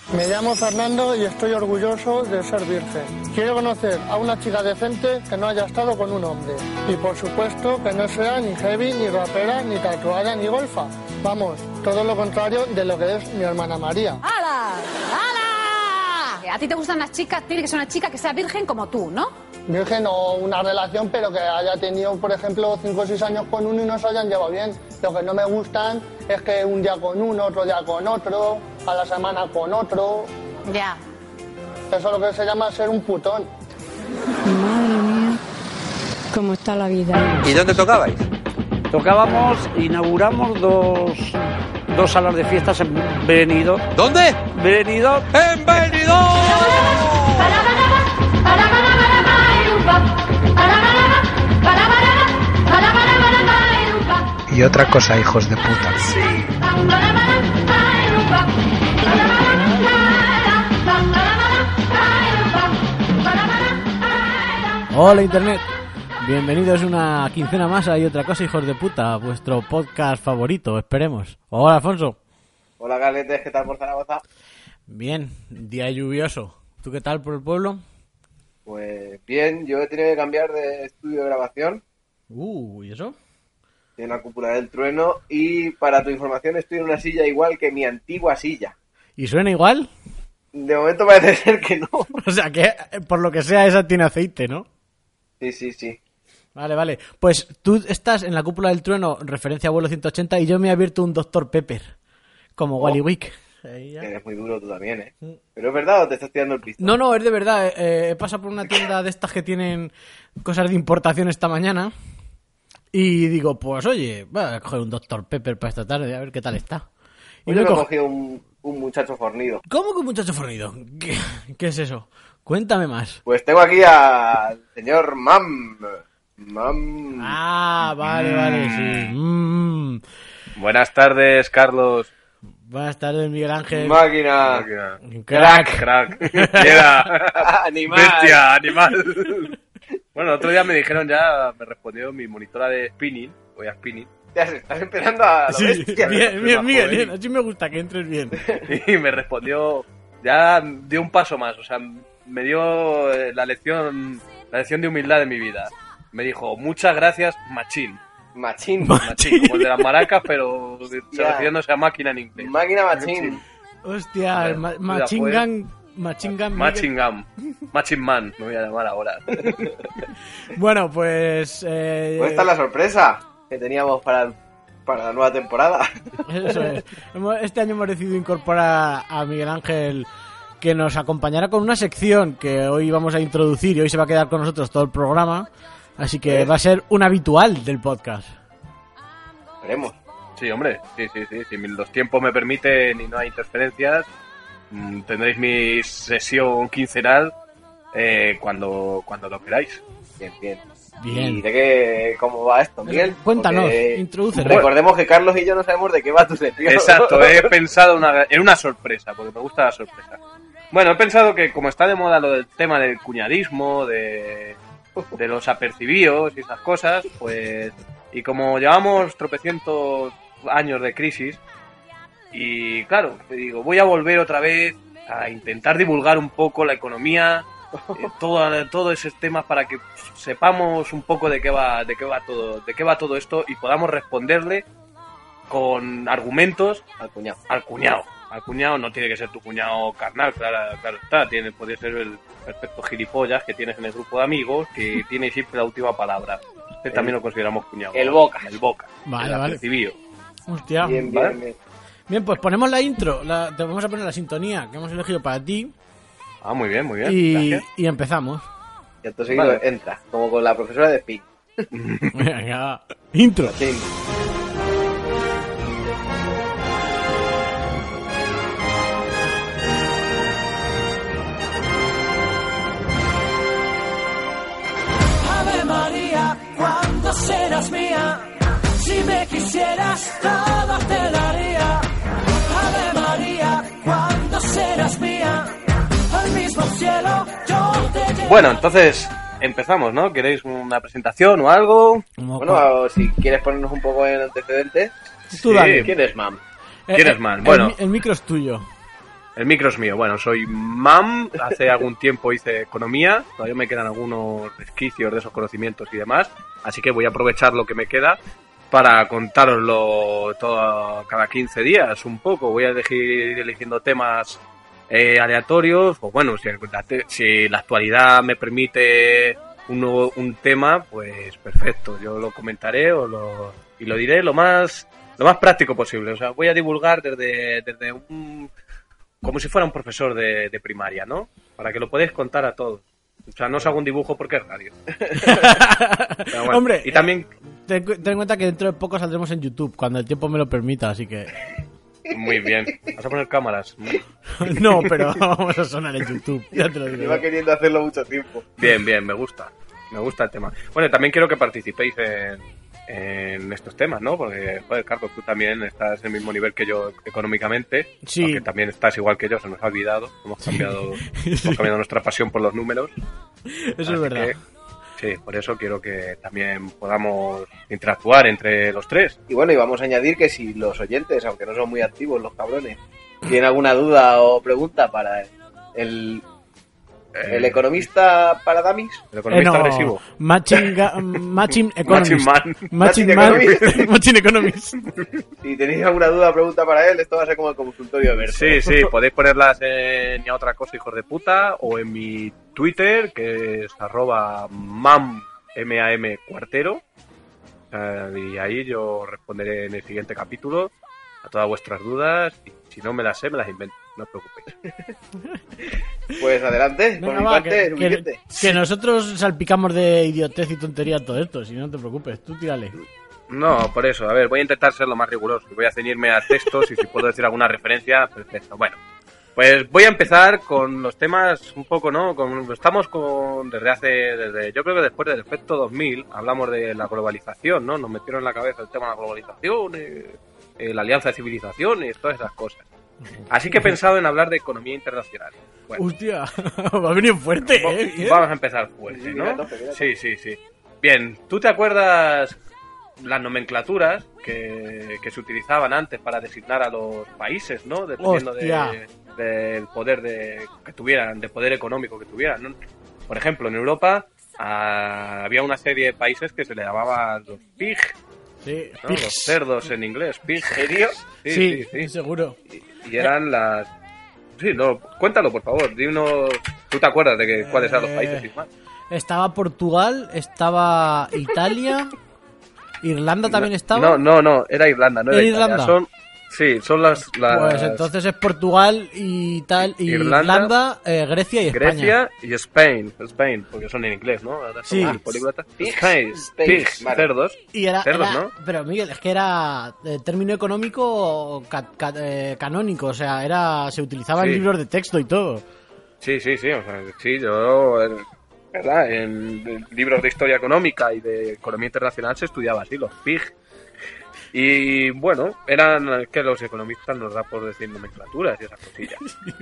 Me llamo Fernando y estoy orgulloso de ser virgen. Quiero conocer a una chica decente que no haya estado con un hombre. Y por supuesto que no sea ni heavy, ni rapera, ni tatuada, ni golfa. Vamos, todo lo contrario de lo que es mi hermana María. ¡Hala! ¡Hala! ¿A ti te gustan las chicas? Tiene que ser una chica que sea virgen como tú, ¿no? Virgen o una relación, pero que haya tenido, por ejemplo, 5 o 6 años con uno y no se hayan llevado bien. Lo que no me gustan es que un día con uno, otro día con otro, a la semana con otro. Ya. Eso es lo que se llama ser un putón. Madre mía, cómo está la vida. ¿Y dónde tocabais? Tocábamos, inauguramos dos salas de fiestas en Benidorm. ¿Dónde? Benidorm. ¡En Benidorm! Y otra cosa, hijos de puta. Hola Internet, bienvenidos una quincena más a Y otra cosa, hijos de puta, vuestro podcast favorito, esperemos. Hola Alfonso. Hola Galetes, ¿qué tal por Zaragoza? Bien, día lluvioso. ¿Tú qué tal por el pueblo? Pues bien, yo he tenido que cambiar de estudio de grabación. ¿Y eso? En la cúpula del trueno, y para tu información estoy en una silla igual que mi antigua silla. ¿Y suena igual? De momento parece ser que no. O sea que, por lo que sea, esa tiene aceite, ¿no? Sí. Vale. Pues tú estás en la cúpula del trueno, referencia a vuelo 180, y yo me he abierto un Dr. Pepper, como Wally Wick. Eres muy duro tú también, ¿eh? ¿Pero es verdad o te estás tirando el pistón? No, es de verdad. He pasado por una tienda de estas que tienen cosas de importación esta mañana. Y digo, pues oye, voy a coger un Dr. Pepper para esta tarde, a ver qué tal está. Y yo he cogido un muchacho fornido. ¿Cómo que un muchacho fornido? ¿Qué es eso? Cuéntame más. Pues tengo aquí al señor Mam. Ah, vale, sí. Buenas tardes, Carlos. Buenas tardes, Miguel Ángel. Máquina. Crack. Era Animal. Bestia, animal. Bueno, el otro día me respondió mi monitora de spinning. Voy a spinning. Ya se estás empezando a... Sí, bien, Miguel, así me gusta que entres bien. Y me respondió, ya dio un paso más, o sea, me dio la lección de humildad de mi vida. Me dijo, muchas gracias, Machín. Machín. Como el de las maracas, pero refiriéndose a máquina en inglés. Máquina Machín. Hostia, Machine Gun. Machine Man, me voy a llamar ahora. Bueno, pues... Pues esta es la sorpresa que teníamos para la nueva temporada. Eso es. Este año hemos decidido incorporar a Miguel Ángel, que nos acompañará con una sección que hoy vamos a introducir y hoy se va a quedar con nosotros todo el programa. Así que va a ser un habitual del podcast. Esperemos. Sí, hombre, sí. Si los tiempos me permiten y no hay interferencias, tendréis mi sesión quincenal cuando lo queráis. Bien. Bien. ¿Y de qué, cómo va esto, Miguel? Cuéntanos, introdúcelo. Recordemos que Carlos y yo no sabemos de qué va tu sección. Exacto, he pensado en una sorpresa, porque me gusta la sorpresa. Bueno, he pensado que como está de moda lo del tema del cuñadismo, de los apercibidos y esas cosas, pues... Y como llevamos tropecientos años de crisis, y claro, te digo, voy a volver otra vez a intentar divulgar un poco la economía, todo ese tema para que sepamos un poco de qué va todo esto y podamos responderle con argumentos al cuñado. Al cuñado no tiene que ser tu cuñado carnal, claro está, puede ser el perfecto gilipollas que tienes en el grupo de amigos, que tiene siempre la última palabra. Este también lo consideramos cuñado. El boca. Vale. Apercibido. Hostia. Bien. Bien, pues ponemos la intro, te vamos a poner la sintonía que hemos elegido para ti. Ah, muy bien. Y empezamos. Y entonces vale. Entra, como con la profesora de Speak. Venga, va. Intro. Sí. Ave María, cuando serás mía, si me quisieras todo te daría. Ave María, cuando serás mía, al mismo cielo yo te llevaré. Bueno, entonces empezamos, ¿no? ¿Queréis una presentación o algo? Bueno, si quieres ponernos un poco en antecedentes. Tú dale. ¿Quién es Mam? ¿Quién es Man? Bueno, el micro es tuyo. El micro es mío. Bueno, soy MAM. Hace algún tiempo hice economía. Todavía me quedan algunos resquicios de esos conocimientos y demás. Así que voy a aprovechar lo que me queda para contároslo todo cada 15 días un poco. Voy a ir eligiendo temas aleatorios. O bueno, si la actualidad me permite un tema, pues perfecto. Yo lo comentaré y lo diré lo más práctico posible. O sea, voy a divulgar desde como si fuera un profesor de primaria, ¿no? Para que lo podáis contar a todos. O sea, no os hago un dibujo porque es radio. Bueno, hombre, y también... ten en cuenta que dentro de poco saldremos en YouTube, cuando el tiempo me lo permita, así que... Muy bien. ¿Vas a poner cámaras? No, pero vamos a sonar en YouTube, ya te lo digo. Lleva queriendo hacerlo mucho tiempo. Bien, me gusta el tema. Bueno, también quiero que participéis en estos temas, ¿no? Porque, joder, Carlos, tú también estás en el mismo nivel que yo económicamente. Sí. Aunque también estás igual que yo, se nos ha olvidado. Hemos cambiado nuestra pasión por los números. Eso es verdad. Sí, por eso quiero que también podamos interactuar entre los tres. Y bueno, y vamos a añadir que si los oyentes, aunque no son muy activos los cabrones, tienen alguna duda o pregunta para el economista para dummies. El economista agresivo. Matching Economist. Matching Economist. Si tenéis alguna duda o pregunta para él, esto va a ser como el consultorio de Berto. Sí, podéis ponerlas en Ni a otra cosa, hijos de puta, o en mi Twitter, que es @mam cuartero. Y ahí yo responderé en el siguiente capítulo a todas vuestras dudas. Y si no me las sé, me las invento. No os preocupéis. Pues adelante, Venga, por mi va, parte, suficiente. que nosotros salpicamos de idiotez y tontería todo esto, si no te preocupes, tú tírale. No, por eso, a ver, voy a intentar ser lo más riguroso. Voy a ceñirme a textos y si puedo decir alguna referencia, perfecto. Bueno, pues voy a empezar con los temas un poco, ¿no? Estamos desde yo creo que después del efecto 2000, hablamos de la globalización, ¿no? Nos metieron en la cabeza el tema de la globalización, la alianza de civilizaciones, todas esas cosas. Así que he pensado en hablar de economía internacional. Bueno, hostia, va a venir fuerte, ¿eh? Vamos a empezar fuerte, ¿no? Sí. Bien, ¿tú te acuerdas las nomenclaturas que se utilizaban antes para designar a los países, ¿no? Dependiendo del poder que tuvieran, del poder económico que tuvieran, ¿no? Por ejemplo, en Europa había una serie de países que se le llamaban los pig, sí, ¿no? Los cerdos en inglés, pig. ¿Serio? Sí, seguro. Y eran las... Sí, no, cuéntalo, por favor. ¿Tú te acuerdas de cuáles eran los países y más? Estaba Portugal, estaba Italia, Irlanda también estaba. No, era Irlanda, no era Irlanda. Son las... Pues entonces es Portugal, Irlanda, Grecia y España. Grecia y Spain, porque son en inglés, ¿no? Ahora sí. Pigs, vale. Cerdos. Y era, ¿no? Pero Miguel, es que era término económico canónico, o sea, se utilizaba en libros de texto y todo. Sí, o sea, sí, yo... ¿verdad? En libros de historia económica y de economía internacional se estudiaba así, los PIG. Y bueno, eran que los economistas nos da por decir nomenclaturas y esas cosillas.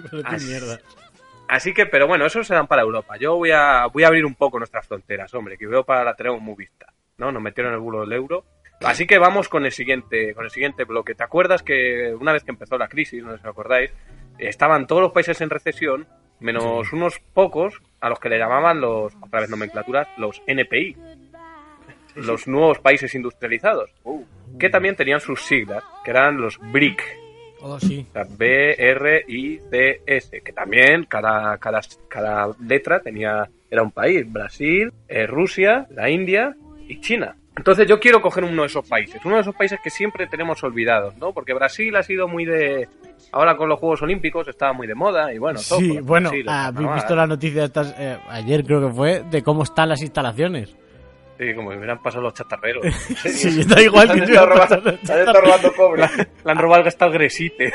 Así que, pero bueno, esos eran para Europa. Yo voy a abrir un poco nuestras fronteras, hombre, que Europa la tenemos muy vista, ¿no? Nos metieron en el bulo del euro. Así que vamos con el siguiente bloque. ¿Te acuerdas que una vez que empezó la crisis, no sé si os acordáis, estaban todos los países en recesión, menos unos pocos a los que le llamaban otra vez nomenclaturas, los NPI, los nuevos países industrializados, que también tenían sus siglas, que eran los BRIC. Oh, sí. O sea, BRICS, que también cada letra era un país: Brasil, Rusia, la India y China. Entonces yo quiero coger uno de esos países que siempre tenemos olvidados, ¿no? Porque Brasil ha sido muy de... Ahora con los Juegos Olímpicos estaba muy de moda y bueno... Todo sí, bueno, Brasil, habéis visto la noticia ayer creo que fue, de cómo están las instalaciones. Sí, como que hubieran pasado los chatarreros. Sí, está igual que yo. Han estado robando cobre. Le han robado hasta el gresite.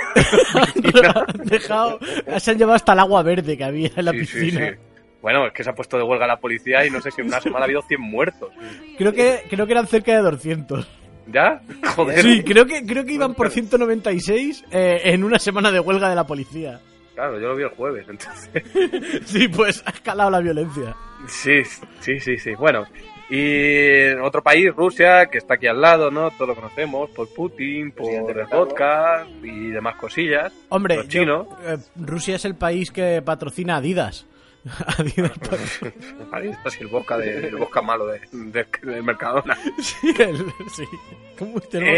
Se han llevado hasta el agua verde que había en la piscina. Sí. Bueno, es que se ha puesto de huelga la policía y no sé si en una semana ha habido 100 muertos. Creo que eran cerca de 200. ¿Ya? Joder. Sí, creo que iban por 196 en una semana de huelga de la policía. Claro, yo lo vi el jueves, entonces. Sí, pues ha escalado la violencia. Sí. Bueno, Y otro país, Rusia, que está aquí al lado, ¿no? Todos lo conocemos, por Putin, por el vodka y demás cosillas. Hombre, los chinos. Rusia es el país que patrocina Adidas. Adidas Ahí está así el vodka malo de Mercadona. Sí, sí. ¿Cómo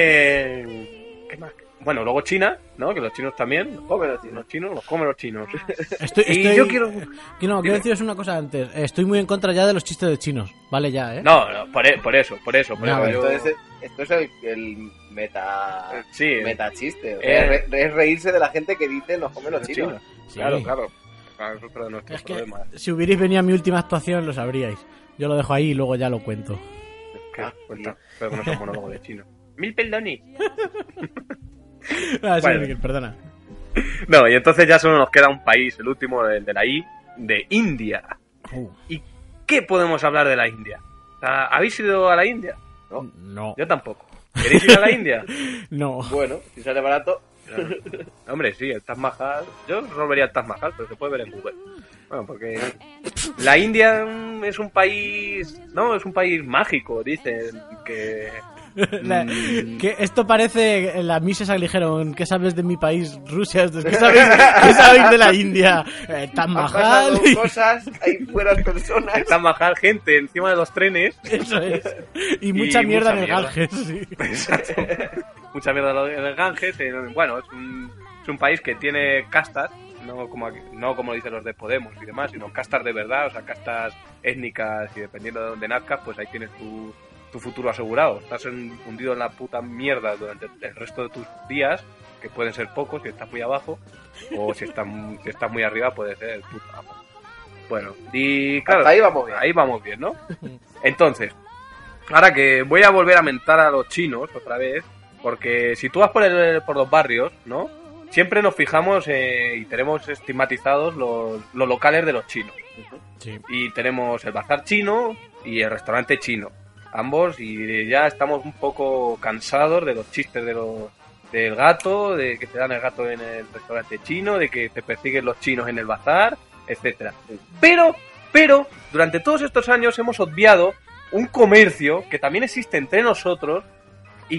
¿Qué más? Bueno, luego China, ¿no? Que los chinos también. Los comen los chinos. Yo quiero deciros una cosa antes. Estoy muy en contra ya de los chistes de chinos. Vale, ya, ¿eh? No, por eso. Entonces, esto es el meta chiste. O sea, Sí. Es reírse de la gente que dice nos comen los chinos. Sí. Claro. Eso es nuestro problema. Si hubierais venido a mi última actuación lo sabríais. Yo lo dejo ahí y luego ya lo cuento. Cuenta. Pero que no son monólogos de chino. Mil perdones. Sí, Bueno. Miguel, perdona. No, y entonces ya solo nos queda un país, el último, el de la I, de India. ¿Y qué podemos hablar de la India? O sea, ¿habéis ido a la India? No. Yo tampoco. ¿Queréis ir a la India? No. Bueno, si sale barato. Hombre, sí, el Taj Mahal. Yo no vería el Taj Mahal, pero se puede ver en Google. Bueno, porque la India es un país... No, es un país mágico, dicen, que... Que esto parece la Mises Agligeron. ¿Qué sabes de mi país, Rusia? ¿Qué sabéis de la India? Taj Mahal. Cosas, hay buenas personas. Taj Mahal, gente encima de los trenes. Eso es. Y mucha mierda en el Ganges. Sí. Exacto. Mucha mierda en el Ganges. Bueno, es un país que tiene castas, no como dicen los de Podemos y demás, sino castas de verdad, o sea, castas étnicas, y dependiendo de dónde nazcas, pues ahí tienes tu futuro asegurado. Estás hundido en la puta mierda durante el resto de tus días, que pueden ser pocos si estás muy abajo, o si estás muy arriba puede ser el puto amo. Bueno, y claro, ahí vamos bien, ¿no? Entonces, ahora que voy a volver a mentar a los chinos otra vez, porque si tú vas por los barrios, ¿no? Siempre nos fijamos y tenemos estigmatizados los locales de los chinos. Sí. Y tenemos el bazar chino y el restaurante chino. Ambos, y ya estamos un poco cansados de los chistes del gato, de que te dan el gato en el restaurante chino, de que te persiguen los chinos en el bazar, etcétera. Pero, durante todos estos años hemos obviado un comercio que también existe entre nosotros y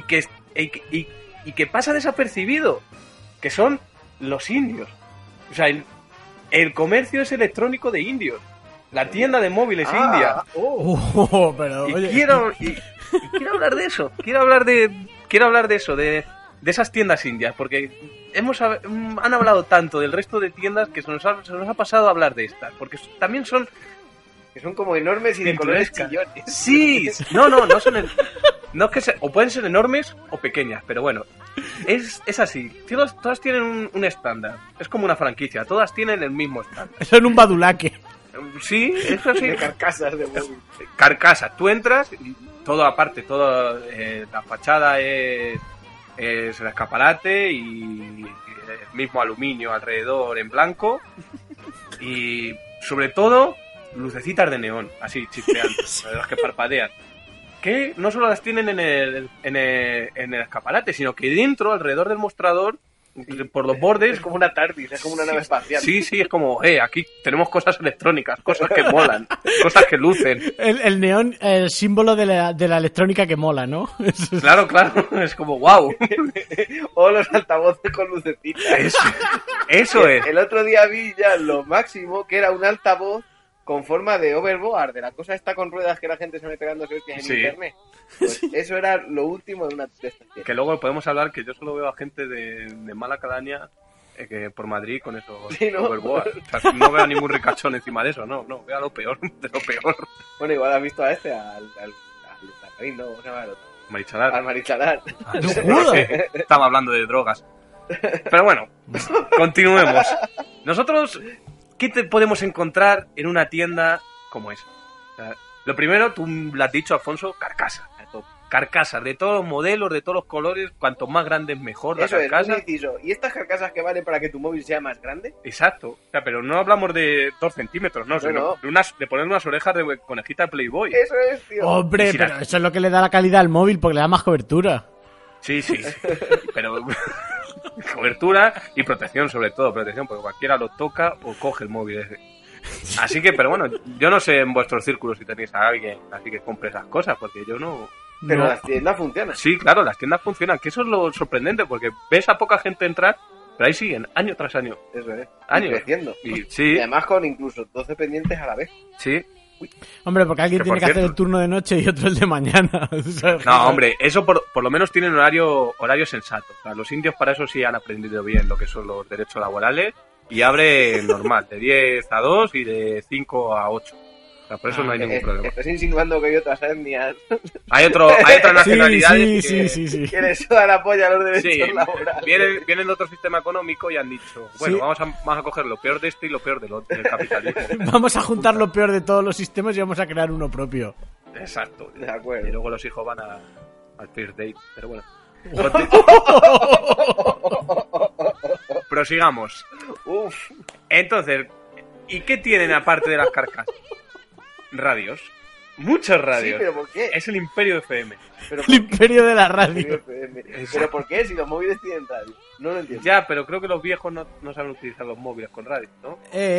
que pasa desapercibido, que son los indios. O sea, el comercio es electrónico de indios. La tienda de móviles india. Pero, y oye. quiero hablar de eso. Quiero hablar de eso, de esas tiendas indias, porque han hablado tanto del resto de tiendas que se nos ha pasado a hablar de estas, porque también son... Que son como enormes y de colores chillones. Sí, no son... No es que o pueden ser enormes o pequeñas, pero bueno, es así. Todas tienen un estándar. Es como una franquicia, todas tienen el mismo estándar. Son un badulaque. Sí, es así. De carcasas de móvil. Carcasas. Tú entras y todo aparte, la fachada es el escaparate y el mismo aluminio alrededor en blanco y sobre todo lucecitas de neón, así chispeantes, de las que parpadean. Que no solo las tienen en el escaparate, sino que dentro, alrededor del mostrador, por los bordes... Es como una TARDIS, es como una nave espacial. Sí, es como, aquí tenemos cosas electrónicas, cosas que molan, cosas que lucen. El neón, el símbolo de la electrónica que mola, ¿no? Claro, es como, wow. O los altavoces con lucecitas. Eso es. El otro día vi ya lo máximo, que era un altavoz con forma de overboard, de la cosa esta con ruedas que la gente se mete dándose hostias en internet. Pues eso era lo último de una de estas tiendas. Que luego podemos hablar que yo solo veo a gente de mala calaña que por Madrid con esos overboard. O sea, no veo a ningún ricachón encima de eso, no, veo a lo peor de lo peor. Bueno, igual has visto a al Luzarrín, ¿no? ¿Cómo se llama el otro? Marichalar. Al Marichalar. Estaba hablando de drogas. Pero bueno, continuemos. Nosotros... ¿Qué podemos encontrar en una tienda como esa? O sea, lo primero, tú lo has dicho, Alfonso, carcasas de todos los modelos, de todos los colores, cuanto más grandes mejor la carcasa. ¿Y estas carcasas que valen para que tu móvil sea más grande? Exacto, o sea, pero no hablamos de 2 centímetros, no, sino de poner unas orejas de conejita Playboy. Eso es, tío. Hombre, pero eso es lo que le da la calidad al móvil, porque le da más cobertura. Sí, pero... Cobertura y protección, sobre todo protección, porque cualquiera lo toca o coge el móvil ese. Así que, pero bueno, yo no sé en vuestros círculos si tenéis a alguien así que compre esas cosas, porque yo no... Pero No. las tiendas funcionan. Sí, claro, las tiendas funcionan, que eso es lo sorprendente, porque ves a poca gente entrar, pero ahí siguen, año tras año. Eso es. Años. Y creciendo. Y, Y sí, además con incluso 12 pendientes a la vez. sí. Hombre, porque alguien Que tiene por que hacer cierto- el turno de noche y otro el de mañana. ¿Sabes? No, hombre, eso por lo menos tienen horario sensato. O sea, los indios para eso sí han aprendido bien lo que son los derechos laborales y abre normal, de 10 a 2 y de 5 a 8. O sea, por eso no hay ningún problema. Estás insinuando que hay otras etnias Hay otras nacionalidades Sí, que... sí. que les suda la polla a los derechos Sí, laborales. vienen de otro sistema económico y han dicho, bueno, Sí. vamos a coger lo peor de este y lo peor del capitalismo. Vamos a juntar lo peor de todos los sistemas y vamos a crear uno propio. Exacto. De acuerdo. Y luego los hijos van al first date, pero bueno. Prosigamos. Uf. Entonces, ¿y qué tienen aparte de las carcasas? Radios. Muchas Sí, radios. pero ¿por qué? Es el Imperio FM. Pero El imperio de la radio. ¿Pero por qué? Si los móviles tienen radio. No lo entiendo. Ya, pero creo que los viejos no saben utilizar los móviles con radio, ¿no?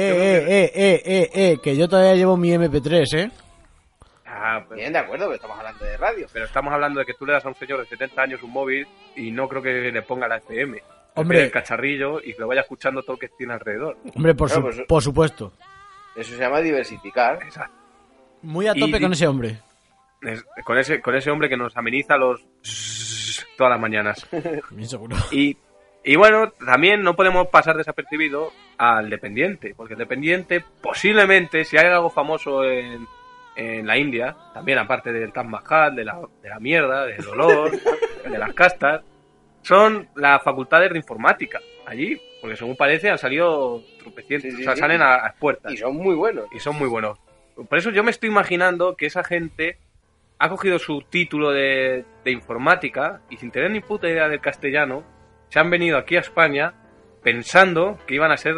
Que yo todavía llevo mi MP3, ¿eh? Ah, pero, Bien, de acuerdo, pero estamos hablando de radio. pero estamos hablando de que tú le das a un señor de 70 años un móvil y no creo que le ponga la FM. Hombre. El cacharrillo y que lo vaya escuchando todo lo que tiene alrededor. Hombre, Claro, pues- por supuesto. Eso se llama diversificar. Exacto. Muy a tope Y- con ese hombre. Con ese hombre que nos ameniza los todas las mañanas. Bien seguro. Y bueno, también no podemos pasar desapercibido al dependiente, porque el dependiente posiblemente, si hay algo famoso en la India, también aparte del Taj Mahal, de la mierda, del olor, de las castas, son las facultades de informática allí, porque según parece han salido tropecientos, Sí, sí, o sea, sí. salen a puertas Y son muy buenos. y son muy buenos. Por eso yo me estoy imaginando que esa gente ha cogido su título de informática y sin tener ni puta idea del castellano, se han venido aquí a España pensando que iba a ser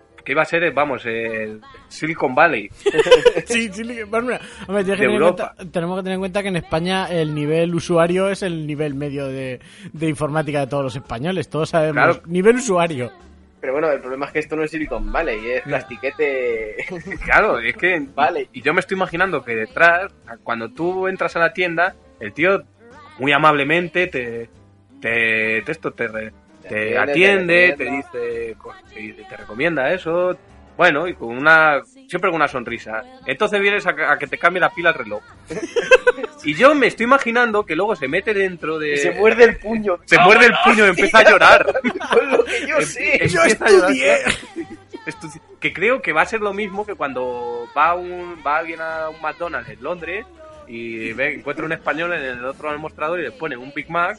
el Silicon Valley. Sí, bueno, hombre, De Europa. tenemos que tener en cuenta que en España el nivel usuario es el nivel medio de informática de todos los españoles. Todos sabemos. Claro. Nivel usuario. Pero bueno, el problema es que esto no es Silicon Valley, es plastiquete. Claro, es que... Vale. Y yo me estoy imaginando que detrás, cuando tú entras a la tienda, el tío muy amablemente te atiende, te dice, te recomienda eso, bueno, y siempre con una sonrisa. Entonces vienes a que te cambie la pila al reloj. Y yo me estoy imaginando que luego se mete dentro de... Y se muerde el puño. Se muerde el puño y empieza a llorar. Con lo que yo sé. Empieza a llorar, claro. Que creo que va a ser lo mismo que cuando va alguien a un McDonald's en Londres y encuentra un español en el otro al mostrador y le pone un Big Mac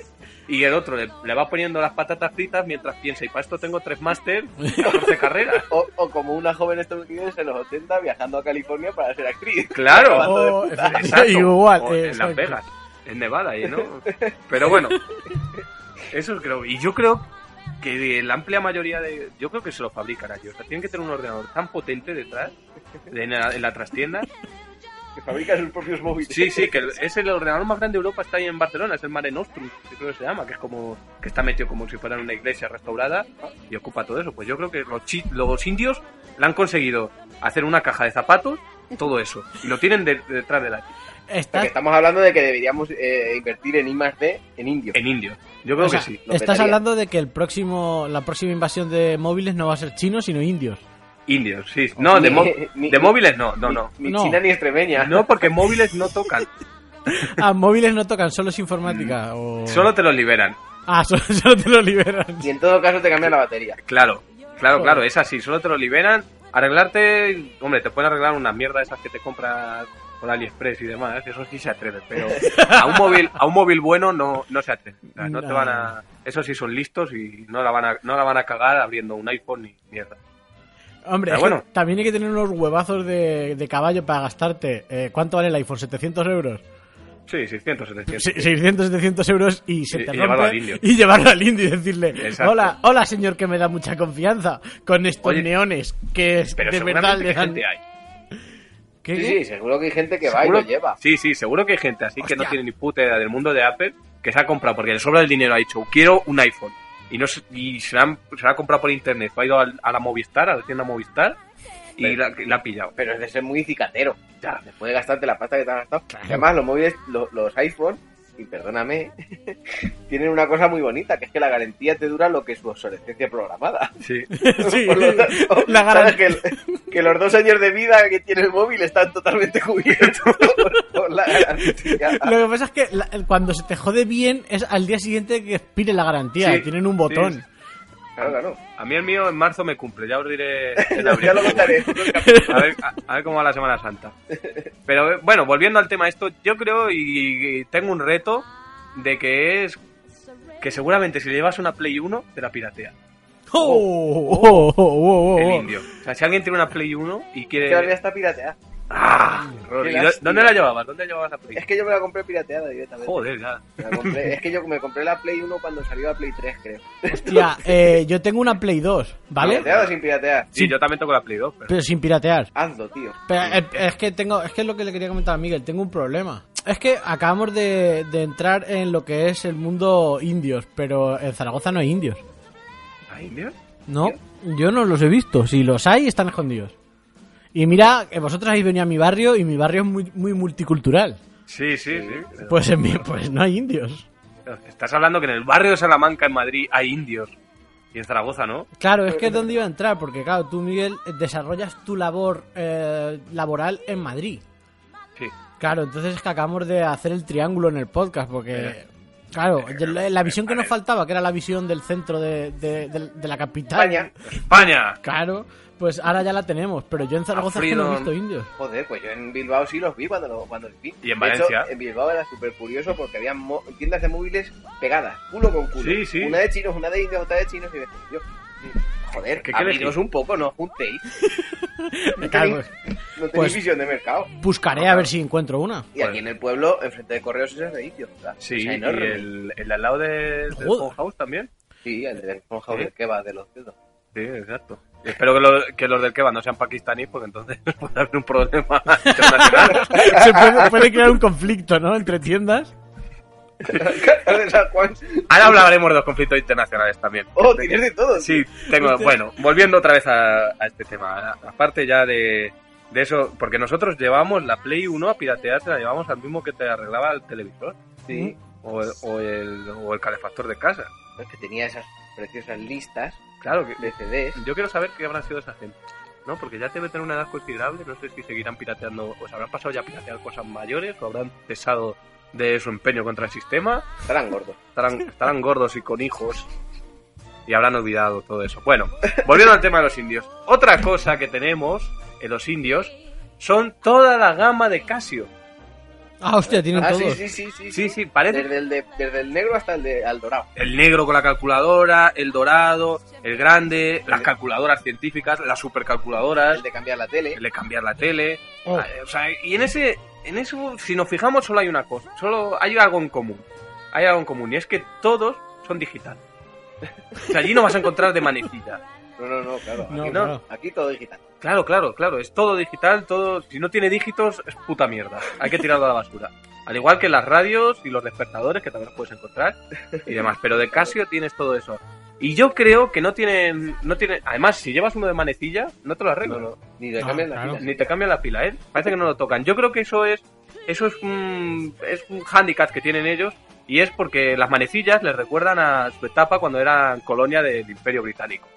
y el otro le va poniendo las patatas fritas mientras piensa, y para esto tengo 3 máster y 14 carreras. O como una joven estadounidense en los 80 viajando a California para ser actriz. Claro. Oh, Exacto. igual, O en exacto. Las Vegas, en Nevada, ¿no? Pero bueno, eso creo. Y yo creo que la amplia mayoría yo creo que se lo fabrican allí. O sea, tienen que tener un ordenador tan potente detrás, en la trastienda. Que fabrican sus propios móviles. Sí, que es el ordenador más grande de Europa, está ahí en Barcelona, es el Mare Nostrum, que creo que se llama, que es como que está metido como si fuera en una iglesia restaurada y ocupa todo eso. Pues yo creo que los indios le han conseguido hacer una caja de zapatos, todo eso, y lo tienen detrás de la Porque estamos hablando de que deberíamos invertir en I+D en indios. en indios. Yo creo O sea, que sí. Lo estás petaría. hablando de que la próxima invasión de móviles no va a ser chinos, sino indios. Indios, sí. No, de móviles no. Ni No. China ni extremeña. No, porque móviles no tocan. Ah, móviles no tocan, solo es informática. O... Solo te los liberan. Ah, solo te lo liberan. Y en todo caso te cambian la batería. Claro, es así. Solo te lo liberan. Arreglarte, hombre, te pueden arreglar una mierda esas que te compras por AliExpress y demás. Eso sí se atreven, pero a un móvil bueno no se atreven. O sea, no te van a... Esos sí son listos y no la van a cagar abriendo un iPhone ni mierda. Hombre, Pero bueno. también hay que tener unos huevazos de caballo para gastarte. ¿Cuánto vale el iPhone? ¿700 euros? Sí, 600, 700. 600, 700 euros y se Y te llevarlo rompe al indio. y llevarlo al indio y decirle Exacto. hola señor, que me da mucha confianza con estos Oye, neones que Pero de verdad seguramente le dan... gente hay. ¿Qué? Sí, seguro que hay gente que va y Seguro- lo lleva. Sí, seguro que hay gente así que no Hostia. tiene ni puta idea del mundo de Apple que se ha comprado porque le sobra el dinero, ha dicho, quiero un iPhone. y se la ha comprado por internet. Ha ido a la Movistar, a la tienda Movistar, y la ha pillado. Pero es de ser muy cicatero. Ya, después de gastarte la pasta que te has gastado. Claro. Además, los móviles, los iPhone, y perdóname, tienen una cosa muy bonita, que es que la garantía te dura lo que es su obsolescencia programada. Sí. Sí. Por lo tanto, sabes que los 2 años de vida que tiene el móvil están totalmente cubiertos por la garantía. Lo que pasa es que cuando se te jode bien es al día siguiente que expire la garantía. Sí, tienen un botón. Sí. Claro. A mí el mío en marzo me cumple, ya os diré en Ya abril. lo contaré. A ver cómo va la Semana Santa. Pero bueno, volviendo al tema esto, yo creo y tengo un reto de que seguramente si le llevas una Play 1 te la piratea. El indio. O sea, si alguien tiene una Play 1 y quiere... Que ahora ya está pirateada. ¿Dónde la llevabas? ¿Dónde llevabas la Play? Es que yo me la compré pirateada directamente. Joder, ya. Es que yo me compré la Play 1 cuando salió la Play 3, creo. Hostia, yo tengo una Play 2, ¿vale? ¿Pirateada o sin piratear? Sí, yo también tengo la Play 2. Pero sin piratear. Hazlo, tío. Pero es que es lo que le quería comentar a Miguel, tengo un problema. Es que acabamos de entrar en lo que es el mundo indios, pero en Zaragoza no hay indios. ¿Hay indios? No, yo no los he visto. Si los hay, están escondidos. Y mira, vosotros habéis venido a mi barrio y mi barrio es muy, muy multicultural. Sí. Pues pues no hay indios. Estás hablando que en el barrio de Salamanca, en Madrid, hay indios. Y en Zaragoza, ¿no? Claro, es que es donde iba a entrar, porque claro, tú, Miguel, desarrollas tu labor laboral en Madrid. Sí. Claro, entonces es que acabamos de hacer el triángulo en el podcast, porque... Claro, la visión que nos faltaba, que era la visión del centro de la capital. España. Claro, pues ahora ya la tenemos, pero yo en Zaragoza es que no he visto indios. Joder, pues yo en Bilbao sí los vi cuando los vi. Y en Valencia. Hecho, en Bilbao era súper curioso porque había tiendas de móviles pegadas, culo con culo. Sí. Una de chinos, una de indios, otra de chinos y de yo. Joder, ¿Qué abriros un poco, no juntéis. No tenéis visión de mercado. Buscaré a ver si encuentro una. Y aquí en el pueblo, enfrente de Correos, es edificio. O sea, sí, es y enorme. el al lado del Phone House también. Sí, el del Phone House del Kebab de los dedos. Sí, exacto. Y espero que los del Kebab no sean pakistaníes, porque entonces puede haber un problema internacional. Se puede crear un conflicto, ¿no? Entre tiendas. Ahora hablaremos de los conflictos internacionales también. Oh, tienes de todo. Sí, tengo. Bueno, volviendo otra vez a este tema. Aparte ya de eso, porque nosotros llevamos la Play 1 a piratear, te la llevamos al mismo que te arreglaba el televisor. Sí. O el calefactor de casa. Es que tenía esas preciosas listas, claro, de CDs. Yo quiero saber qué habrá sido esa gente, ¿no? Porque ya debe tener una edad considerable. No sé si seguirán pirateando, o se habrán pasado ya a piratear cosas mayores, o habrán cesado de su empeño contra el sistema. Estarán gordos. Estarán gordos y con hijos. Y habrán olvidado todo eso. Bueno, volviendo al tema de los indios. Otra cosa que tenemos en los indios son toda la gama de Casio. Ah, hostia, tienen todos. Sí, parece. Desde el negro hasta el dorado. El negro con la calculadora, el dorado, el grande, las calculadoras científicas, las supercalculadoras. El de cambiar la tele. El de cambiar la tele. Oh. O sea, y en eso, si nos fijamos, solo hay una cosa. Solo hay algo en común. Hay algo en común, y es que todos son digitales. O sea, allí no vas a encontrar de manecilla. No, claro. No, aquí, claro. Aquí todo digital. Claro. Es todo digital, todo. Si no tiene dígitos, es puta mierda. Hay que tirarlo a la basura. Al igual que las radios y los despertadores, que también los puedes encontrar, y demás. Pero de Casio tienes todo eso. Y yo creo que no tienen. Además, si llevas uno de manecilla, no te lo arreglan. No. Ni te cambian la pila. Ni te cambian la pila, ¿eh? Parece que no lo tocan. Yo creo que eso es un hándicap que tienen ellos. Y es porque las manecillas les recuerdan a su etapa cuando eran colonia del Imperio Británico.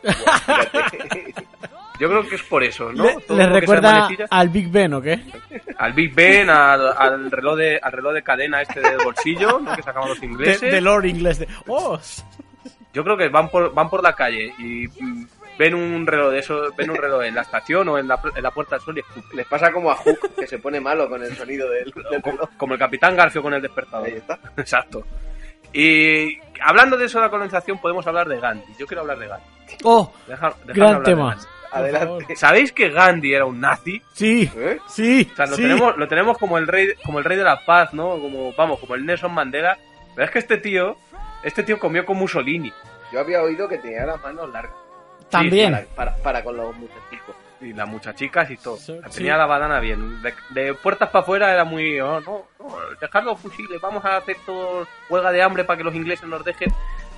Yo creo que es por eso, ¿no? ¿Les recuerda al Big Ben o qué? Al Big Ben, al reloj de cadena este del bolsillo, ¿no? Que sacaban los ingleses. De Lord inglés. ¡Oh! Yo creo que van por la calle y ven un reloj en la estación o en la Puerta del Sol y escupen. Les pasa como a Hook, que se pone malo con el sonido del reloj. Como el Capitán Garfio con el despertador. Ahí está. Exacto. Y hablando de eso de la colonización, podemos hablar de Gandhi. Yo quiero hablar de Gandhi. ¡Oh! Gran tema. Adelante. ¿Sabéis que Gandhi era un nazi? Sí, sí. O sea, lo tenemos como el rey de la paz, ¿no? Como el Nelson Mandela. Pero es que este tío comió con Mussolini. Yo había oído que tenía las manos largas. También. Sí, para con los muchachicos. Y las muchachicas y todo. Sí. Tenía la badana bien. De puertas para afuera era muy... no, dejar los fusiles, vamos a hacer todo huelga de hambre para que los ingleses nos dejen.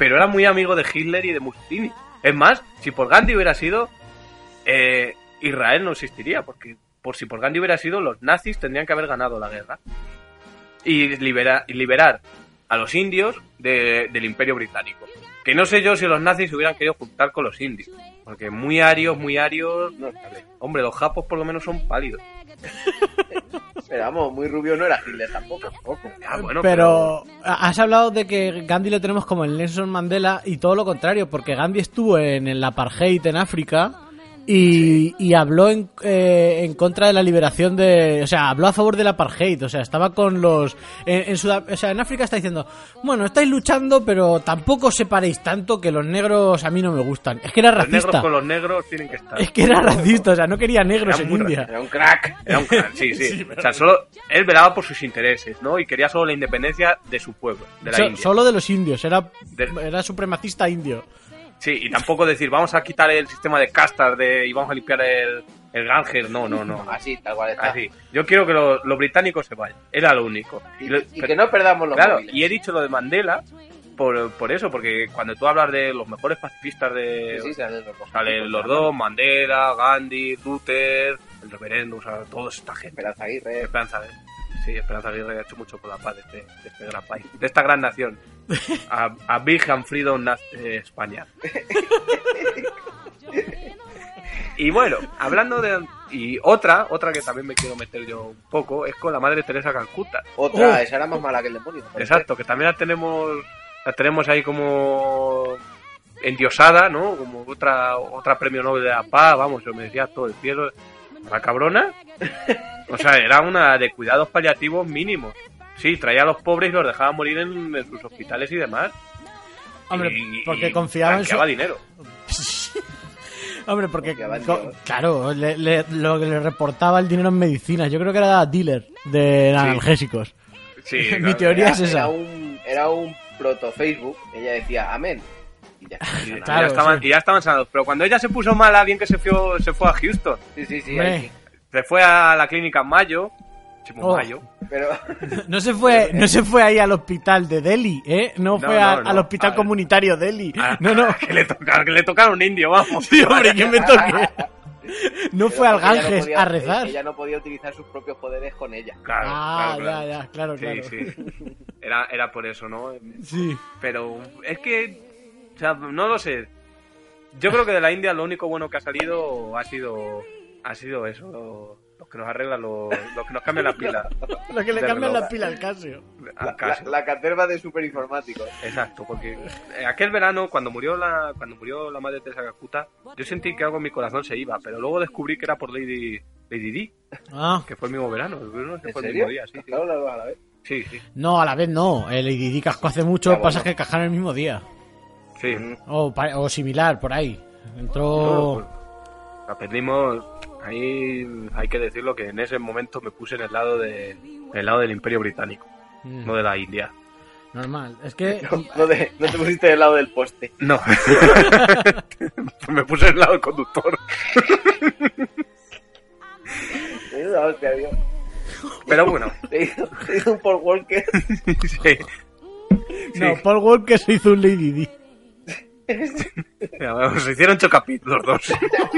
pero era muy amigo de Hitler y de Mussolini. Es más, si por Gandhi hubiera sido, Israel no existiría, porque si por Gandhi hubiera sido, los nazis tendrían que haber ganado la guerra y liberar a los indios del Imperio Británico. Que no sé yo si los nazis se hubieran querido juntar con los indios, porque muy arios, no sabe. Hombre, los japos por lo menos son pálidos. Pero vamos, muy rubio no era Hitler tampoco. Ah, bueno, pero has hablado de que Gandhi lo tenemos como el Nelson Mandela y todo lo contrario, porque Gandhi estuvo en el apartheid en África y habló en contra de la liberación o sea, habló a favor del apartheid, o sea, estaba con los en África está diciendo, bueno, estáis luchando, pero tampoco os separéis tanto, que los negros a mí no me gustan. Es que era racista. Los negros con los negros tienen que estar. Es que era racista, o sea, no quería negros en India. Era un crack, sí. O sea, solo él velaba por sus intereses, ¿no? Y quería solo la independencia de su pueblo, de la India. Solo de los indios, era supremacista indio. Sí, y tampoco decir, vamos a quitar el sistema de castas y vamos a limpiar el Ganges. No. Así, tal cual está. Así. Yo quiero que los británicos se vayan. Era lo único. Y que no perdamos los móviles. Y he dicho lo de Mandela por eso, porque cuando tú hablas de los mejores pacifistas salen los dos, Mandela, Gandhi, Luther, el reverendo, o sea, toda esta gente. Esperanza Aguirre. Sí, Esperanza Aguirre ha hecho mucho por la paz de este gran país, de esta gran nación. A Big and Freedom España. Y bueno, hablando de... Y otra que también me quiero meter yo un poco, es con la Madre Teresa Calcuta. Esa era más mala que el demonio. Exacto, que también la tenemos ahí como endiosada, ¿no? Como otra premio Nobel de la Paz, vamos, yo me decía todo el cielo. La cabrona, o sea, era una de cuidados paliativos mínimos. Sí, traía a los pobres y los dejaba morir en sus hospitales y demás. Hombre, porque confiaba en su... dinero. Hombre, porque claro, lo que le reportaba el dinero en medicinas. Yo creo que era dealer de analgésicos. Sí, mi claro. teoría es esa. Era un proto Facebook. Ella decía amén. Y ya estaban sanados. Pero cuando ella se puso mala, bien que se fue a Houston. Sí. Se fue a la clínica Mayo. Mayo. Pero... No se fue ahí al hospital de Delhi, ¿eh? No fue al hospital comunitario Delhi. No. Que le tocaron un indio, vamos. Sí, hombre, que me toque. No fue al Ganges a rezar. Ella no podía utilizar sus propios poderes con ella. Claro. Sí. Era por eso, ¿no? Sí. Pero es que, o sea, no lo sé. Yo creo que de la India lo único bueno que ha salido ha sido eso, los que nos arreglan, los que nos cambian la pila. Lo que le cambian la pila al Casio. La caterva de superinformáticos. Exacto, porque aquel verano, cuando murió la Madre Teresa Calcuta, yo sentí que algo en mi corazón se iba, pero luego descubrí que era por Lady Di, que fue el mismo verano. ¿En fue serio? El mismo día, sí. Claro, a la vez. Sí. No, a la vez no. El Lady Di cascó hace mucho, pasa que cajaron el mismo día. Sí. O similar, por ahí. Entró... La perdimos. Ahí hay que decirlo que en ese momento me puse en el lado del Imperio Británico, no de la India. Normal, es que... No te pusiste del lado del poste. No. Me puse en el lado del conductor. Pero bueno. Se hizo un Paul Walker. Sí. No, Paul Walker se hizo un Lady Di. Se hicieron 8 capítulos, 2.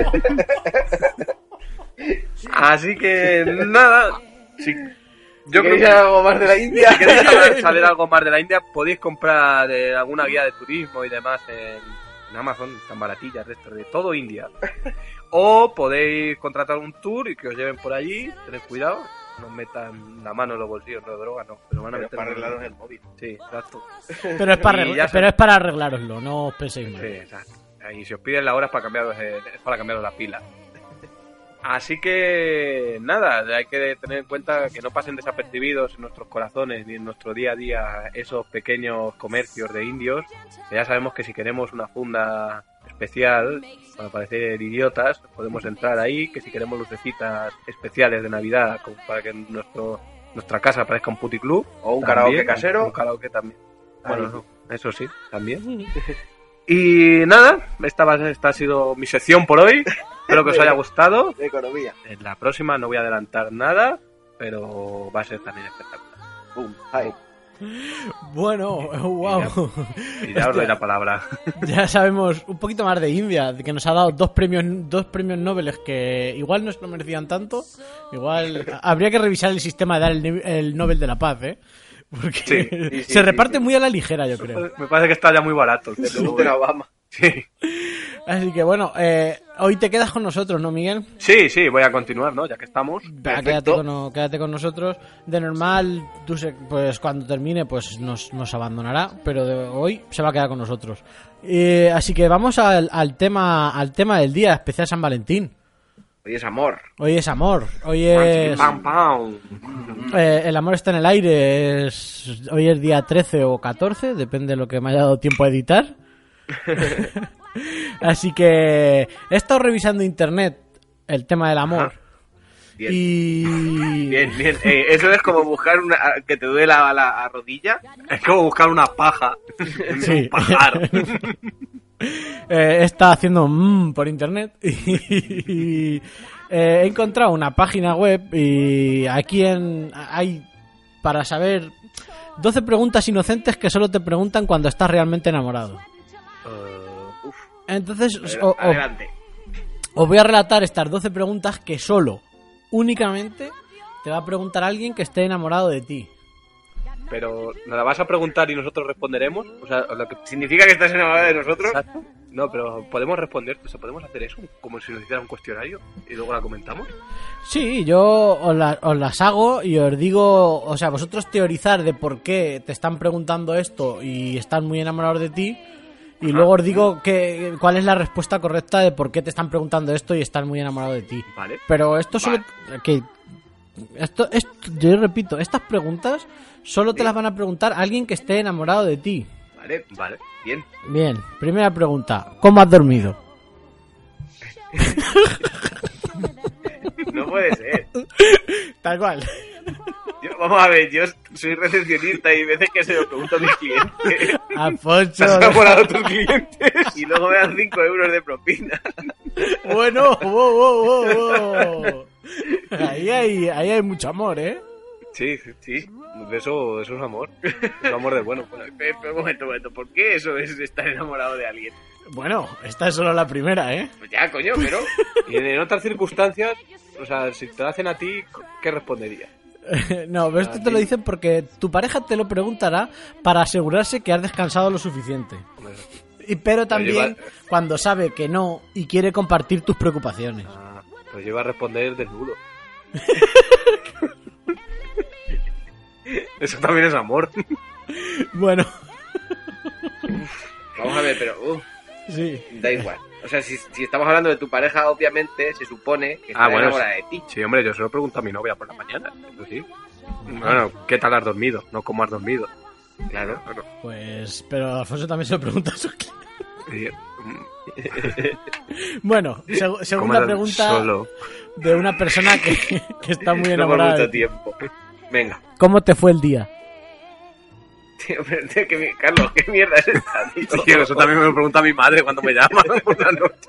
Así que nada. Yo creo que algo más de la India. Si queréis saber algo más de la India, podéis comprar alguna guía de turismo y demás en Amazon, tan baratillas de todo India. O podéis contratar un tour y que os lleven por allí. Tened cuidado, no metan la mano en los bolsillos, no droga, no. Pero van a meter para arreglaros el móvil. Sí, exacto. Pero es para arreglároslo, no os penséis mal. Sí, exacto. Y si os piden la hora es para cambiaros la pila. Así que nada, hay que tener en cuenta que no pasen desapercibidos en nuestros corazones ni en nuestro día a día esos pequeños comercios de indios, que ya sabemos que si queremos una funda especial para parecer idiotas podemos entrar ahí, que si queremos lucecitas especiales de Navidad como para que nuestra casa parezca un puticlub o un karaoke casero, un karaoke también. Bueno, no, eso sí, también. Y nada, esta ha sido mi sección por hoy. Espero que os haya gustado. De economía. En la próxima no voy a adelantar nada, pero va a ser también espectacular. Boom. Hi. Bueno, wow. Y ya os doy la palabra. Ya sabemos un poquito más de India, que nos ha dado dos premios Nobel que igual no se lo merecían tanto. Igual habría que revisar el sistema de dar el Nobel de la Paz, ¿eh? Porque se reparte muy a la ligera, yo creo. Me parece que está ya muy barato. De Obama. Sí. Así que bueno, hoy te quedas con nosotros, ¿no, Miguel? Sí, voy a continuar, ¿no? Ya que estamos. Quédate con nosotros. De normal, pues cuando termine, pues nos abandonará, pero de hoy se va a quedar con nosotros. Así que vamos al tema del día, especial San Valentín. Hoy es amor. Hoy es amor. Hoy es... el amor está en el aire. Hoy es día 13 o 14, depende de lo que me haya dado tiempo a editar. Así que he estado revisando internet el tema del amor. Bien. Y... Bien. Eso es como buscar que te duele la rodilla. Es como buscar una paja. Sí. Un pajar. He estado haciendo por internet y he encontrado una página web y aquí hay para saber 12 preguntas inocentes que solo te preguntan cuando estás realmente enamorado. Entonces adelante. Os voy a relatar estas 12 preguntas que únicamente te va a preguntar alguien que esté enamorado de ti. Pero, ¿nos la vas a preguntar y nosotros responderemos? O sea, lo que ¿significa que estás enamorado de nosotros? Exacto. No, pero podemos responder, o sea, podemos hacer eso como si nos hiciera un cuestionario y luego la comentamos. Sí, yo os las hago y os digo, o sea, vosotros teorizar de por qué te están preguntando esto y están muy enamorados de ti. Y luego os digo cuál es la respuesta correcta de por qué te están preguntando esto y están muy enamorados de ti. Vale. Pero esto solo... yo repito, estas preguntas solo te las van a preguntar alguien que esté enamorado de ti. Vale. Bien, primera pregunta. ¿Cómo has dormido? No puede ser. Tal cual. Vamos a ver, yo soy recepcionista y hay veces que se lo pregunto a mis clientes. Alfonso. ¿Te has enamorado de tus clientes? Y luego me dan 5 euros de propina. Bueno, wow. Ahí hay mucho amor, ¿eh? Sí. Eso es amor. Es amor del bueno. Pero un momento. ¿Por qué eso es estar enamorado de alguien? Bueno, esta es solo la primera, ¿eh? Pues ya, coño, pero... Y en otras circunstancias, o sea, si te lo hacen a ti, ¿qué responderías? No, pero esto te lo dicen porque tu pareja te lo preguntará para asegurarse que has descansado lo suficiente. Pero también cuando sabe que no y quiere compartir tus preocupaciones. Pues yo iba a responder desnudo. Eso también es amor. Bueno. Vamos a ver, pero... sí. Da igual. O sea, si estamos hablando de tu pareja, obviamente se supone que está enamorada de ti. Sí, hombre, yo se lo pregunto a mi novia por la mañana. Eso sí. Bueno, ¿qué tal has dormido? No cómo has dormido. Claro. Pues, pero Alfonso también se lo pregunta a su cliente. Sí. Bueno, segunda pregunta de una persona que está muy enamorada. No por mucho tiempo. Venga. ¿Cómo te fue el día? Tío, pero Carlos, ¿qué mierda es esta, tío? Tío, eso también me lo pregunta mi madre cuando me llama por la noche.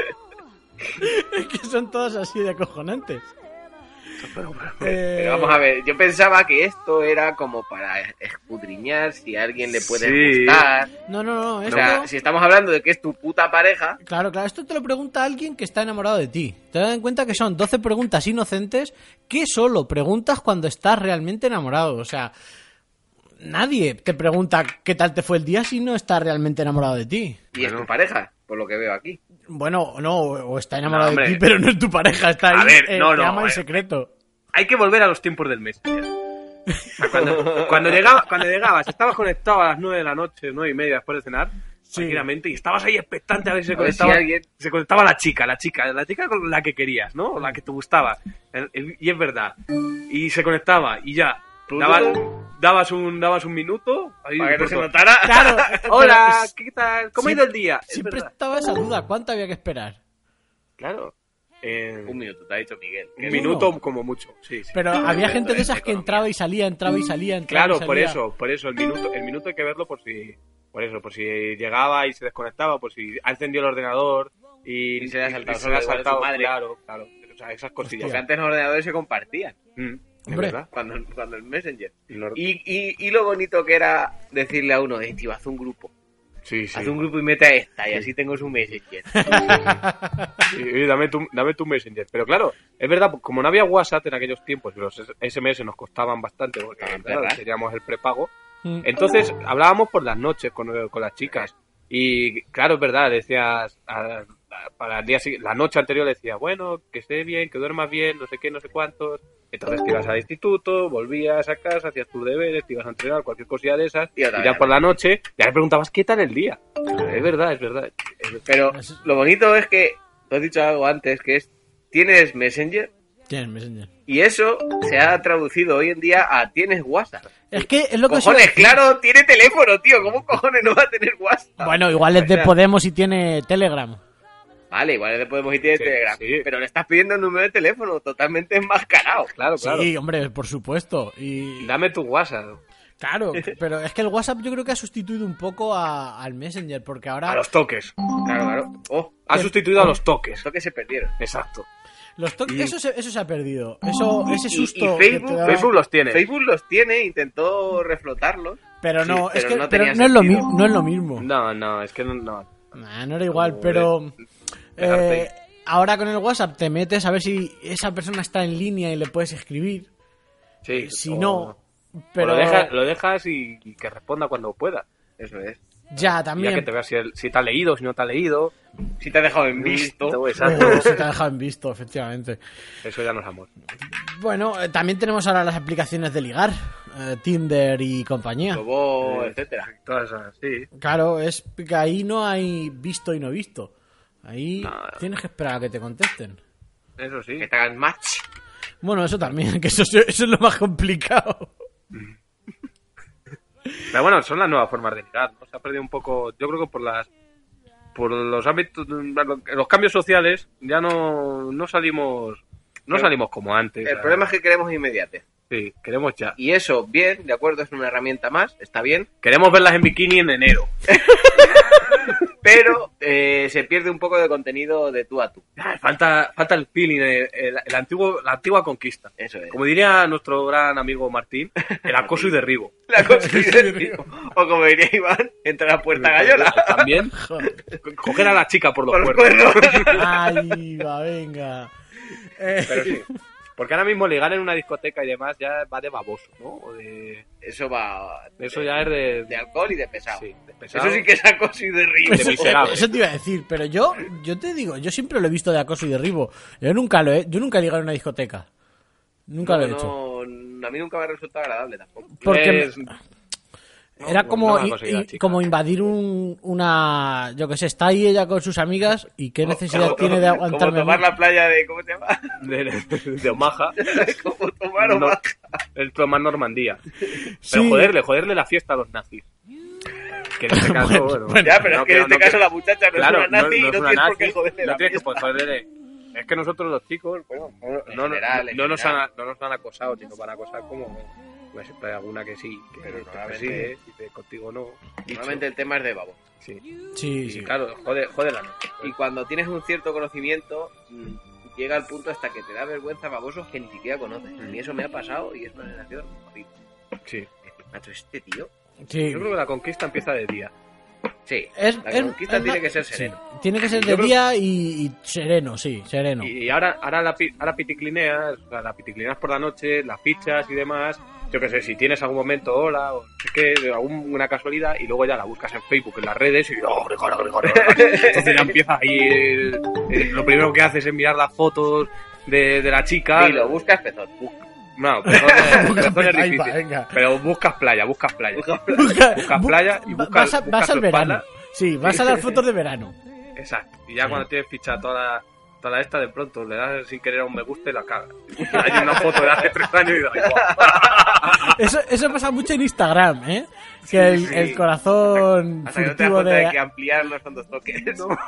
Es que son todas así de acojonantes. Pero vamos a ver, yo pensaba que esto era como para escudriñar si a alguien le puede gustar. No. O sea, si estamos hablando de que es tu puta pareja... Claro, esto te lo pregunta alguien que está enamorado de ti. Te das en cuenta que son 12 preguntas inocentes que solo preguntas cuando estás realmente enamorado. O sea, nadie te pregunta qué tal te fue el día si no está realmente enamorado de ti. Y es tu pareja, por lo que veo aquí. Bueno, no, o está enamorado de ti, pero no es tu pareja, está ahí, te ama en secreto. Hay que volver a los tiempos del mes. Cuando llegabas, estabas conectado a las 9 de la noche, 9:30 después de cenar, tranquilamente, y estabas ahí expectante a ver si se conectaba la chica con la que querías, ¿no? O la que te gustaba. Y es verdad. Y se conectaba, y ya. Dabas un minuto ahí, para que no se notara. Claro. Hola, ¿qué tal? ¿Cómo ha ido el día? Siempre estaba esa duda, ¿cuánto había que esperar? Claro. Un minuto, te ha dicho Miguel. Un minuto como mucho, sí. Pero había gente de esas que entraba y salía. Claro, por eso, el minuto hay que verlo por si llegaba y se desconectaba, por si ha encendido el ordenador y se le ha saltado, madre. Claro. O sea, esas cosillas. Porque antes los ordenadores se compartían. Hombre. ¿verdad? Cuando el Messenger. No- Y lo bonito que era decirle a uno, tío, haz un grupo. Sí. Haz un grupo y mete a esta, y así tengo su Messenger. Y dame tu Messenger. Pero claro, es verdad, como no había WhatsApp en aquellos tiempos y los SMS nos costaban bastante, porque claro, ¿verdad? teníamos el prepago, entonces hablábamos por las noches con las chicas. Y claro, es verdad, decías, para el día siguiente, la noche anterior le decías, bueno, que esté bien, que duermas bien, no sé qué, no sé cuántos. Entonces te ibas al instituto, volvías a casa, hacías tus deberes, te ibas a entrenar, cualquier cosilla de esas, y ya por la noche ya le preguntabas qué tal el día. Es verdad. Pero lo bonito es que, tú has dicho algo antes, que es, tienes Messenger, Tienes Messenger. y eso se ha traducido hoy en día a tienes WhatsApp. Es que es lo que Cojones, claro, tiene teléfono, tío. ¿Cómo cojones no va a tener WhatsApp? Bueno, igual es de O sea, Podemos y tiene Telegram. Vale, igual es de Podemos y tiene Sí, Telegram. sí. Pero le estás pidiendo el número de teléfono totalmente enmascarado. Claro. Sí, hombre, por supuesto. Y Dame tu WhatsApp. claro, pero es que el WhatsApp yo creo que ha sustituido un poco al Messenger, porque ahora A los toques. Claro. Oh, Ha sustituido a los toques. eso que se perdieron. Exacto. los toques, y- eso se ha perdido. Ese susto. Y que Facebook, te daba- Facebook los tiene. Facebook los tiene, intentó reflotarlos. pero no, sí, es pero que no pero tenía no es lo sentido. no es lo mismo. No, es que no. Nah, no era igual, Como pero dejarte ahora con el WhatsApp te metes a ver si esa persona está en línea y le puedes escribir. Sí. Si o- no, o pero lo dejas y que responda cuando pueda. Eso es. ya Ya también. que te veas si te ha leído, si no te ha leído. Si te ha dejado en visto. Exacto. Se te ha dejado en visto, efectivamente. Eso ya no es amor. Bueno, también tenemos ahora las aplicaciones de ligar, Tinder y compañía. Lobo, etcétera. Todas esas, sí. Claro, es que ahí no hay visto y no visto. Ahí No. tienes que esperar a que te contesten. Eso sí. Que te hagan match. Bueno, eso también, que eso es lo más complicado. Pero bueno, son las nuevas formas de ligar, ¿no? Se ha perdido un poco, yo creo que por los ámbitos, los cambios sociales, ya no salimos como antes. El problema es que queremos inmediatez. Sí, queremos ya. Y eso, bien, de acuerdo, es una herramienta más, está bien. Queremos verlas en bikini en enero. Pero se pierde un poco de contenido de tú a tú. Falta el feeling, la antigua conquista. Eso es. Como diría nuestro gran amigo Martín, el acoso y derribo. La cosa o como diría Iván, entra a la puerta gallola. También coger a la chica por los Por los cuernos. Ahí va, venga. Pero sí. Porque ahora mismo ligar en una discoteca y demás ya va de baboso, ¿no? O de... Eso va. Eso ya es de alcohol y de pesado. Sí, de pesado. Eso sí que es acoso y derribo. De miserable. Eso te iba a decir, pero yo te digo, yo siempre lo he visto de acoso y derribo. Yo nunca he ligado en una discoteca. Nunca lo he hecho. A mí nunca me ha resultado agradable tampoco. Porque Es- era como, no me ha conseguido la chica. como invadir una... Yo qué sé, está ahí ella con sus amigas y qué necesidad tiene de Como aguantarme a mí? tomar la playa de. ¿Cómo se llama? de Omaha. Como tomar No, Omaha. el tomar Normandía. Sí. Pero joderle la fiesta a los nazis. Que en este caso, bueno, Ya, pero no, es que en este caso la muchacha no claro, es una nazi y no es una tienes por qué nazi, joderle no la tienes que fiesta. joderle. Es que nosotros los chicos, bueno, no nos han acosado, ni nos van a acosar como... Pues siempre hay alguna que sí, que Pero te normalmente- persigue, dice contigo no. Normalmente el tema es de babo. Sí. Sí, Y sí. claro, jode la noche. Y cuando tienes un cierto conocimiento, llega el punto hasta que te da vergüenza babosos que ni siquiera conoces. A mí eso me ha pasado y es una sensación horrible. Sí. Es decir, macho, este tío. Sí. Yo creo que la conquista empieza de día. Sí, Es- la es- conquista es tiene la- que ser sí, sereno. tiene que ser Yo de creo- día y sereno, sí, sereno. Y ahora piticlineas, o sea, la piticlineas por la noche, las fichas y demás. Yo qué sé, si tienes algún momento, hola, o no sé qué, alguna casualidad, y luego ya la buscas en Facebook, en las redes, y Gregorio. Entonces ya empieza ahí. Lo primero que haces es mirar las fotos de la chica. Y lo buscas, pezón. No, pezón es Ahí va, difícil. venga. Pero buscas playa. Buscas Bu- playa y buscas vas al su verano. espalda. Sí, vas a las fotos de verano. Exacto. Y ya cuando tienes ficha toda la esta, de pronto le das sin querer a un me gusta y la cagas. Hay una foto de hace 3 años y da igual. Eso pasa mucho en Instagram, ¿eh? Que Sí. el corazón Hasta que no te das furtivo cuenta de de... que ampliar no son 2 toques.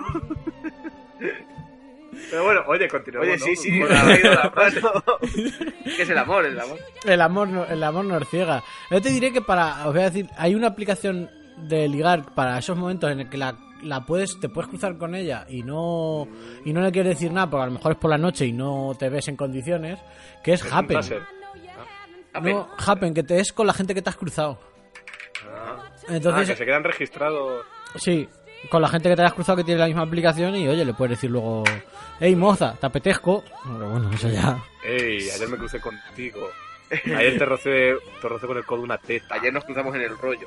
Pero bueno, oye, continuamos. Oye, ¿no? sí, sí, Con me la- ha leído la frase. ¿Qué es el amor? El amor. El amor nos ciega. Yo te diré que os voy a decir, hay una aplicación de ligar para esos momentos en el que te puedes cruzar con ella y no le quieres decir nada, porque a lo mejor es por la noche y no te ves en condiciones, que es Happen. Taser. No, happen, que te es con la gente que te has cruzado. Entonces, que se quedan registrados. Sí, con la gente que te has cruzado que tiene la misma aplicación y, oye, le puedes decir luego, hey, moza, te apetezco. Pero bueno, eso ya... Ey, ayer me crucé contigo. Ayer te rocé con el codo una teta. Ayer nos cruzamos en el rollo.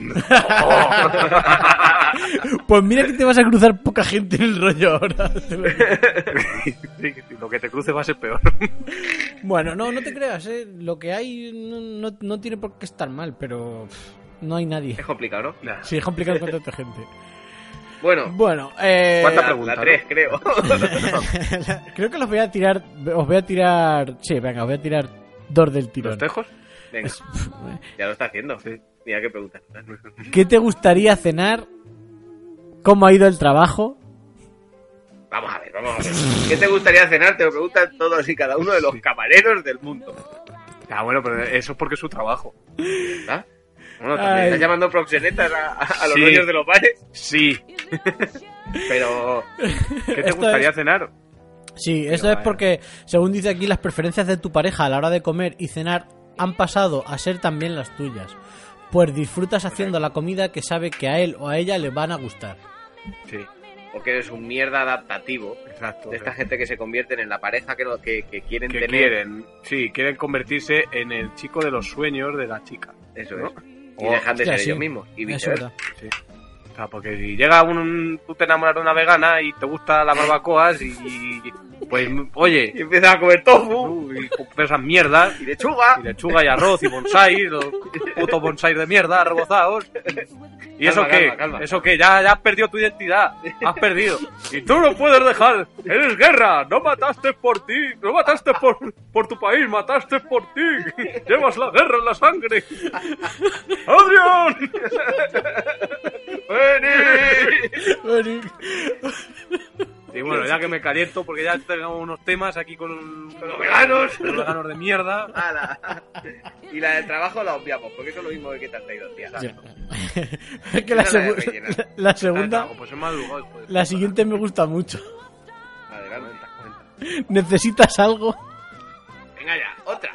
Pues mira que te vas a cruzar poca gente en el rollo ahora. Sí, lo que te cruce va a ser peor. Bueno, no te creas, lo que hay no tiene por qué estar mal, pero no hay nadie. Es complicado, ¿no? Sí, es complicado encontrarte gente. Bueno, ¿cuánta pregunta? La 3, creo. Creo que os voy a tirar... Sí, venga, os voy a tirar 2 del tirón. ¿Los tejos? Venga, ya lo está haciendo. Sí. Mira qué pregunta. ¿Qué te gustaría cenar? ¿Cómo ha ido el trabajo? Vamos a ver. ¿Qué te gustaría cenar? Te lo preguntan todos y cada uno de los camareros del mundo. Bueno, pero eso es porque es su trabajo. ¿Ah? Bueno, también estás llamando proxenetas a los dueños de los bares. Sí. Pero, ¿qué te gustaría cenar? Sí, esto es porque, según dice aquí, las preferencias de tu pareja a la hora de comer y cenar han pasado a ser también las tuyas. Pues disfrutas haciendo la comida que sabe que a él o a ella le van a gustar. Sí. Porque eres un mierda adaptativo. Exacto. De esta gente que se convierten en la pareja que quieren tener. Quieren convertirse en el chico de los sueños de la chica. Eso, ¿no? Y dejan de ser ellos mismos. Y viceversa. Sí. O sea, porque si llega tú te enamoras de una vegana y te gusta las barbacoas y pues, oye... Y empiezas a comer tofu. Y esas mierdas. Y lechuga. Y arroz y bonsai, los putos bonsai de mierda rebozados. ¿Y eso qué? Calma. ¿Eso qué? Ya has perdido tu identidad. Has perdido. Y tú no puedes dejar. Eres guerra. No mataste por ti. No mataste por tu país. Mataste por ti. Llevas la guerra en la sangre. ¡Adrián! ¡Vení! Y bueno, ya que me caliento, porque ya tenemos unos temas aquí con los veganos. Los veganos de mierda. ¡Hala! Y la del trabajo la obviamos, porque eso es lo mismo que te han traído, tía. Es que la segunda... Pues es madrugado, la siguiente me gusta mucho. Vale, cuenta. ¿Necesitas algo? Venga ya, otra.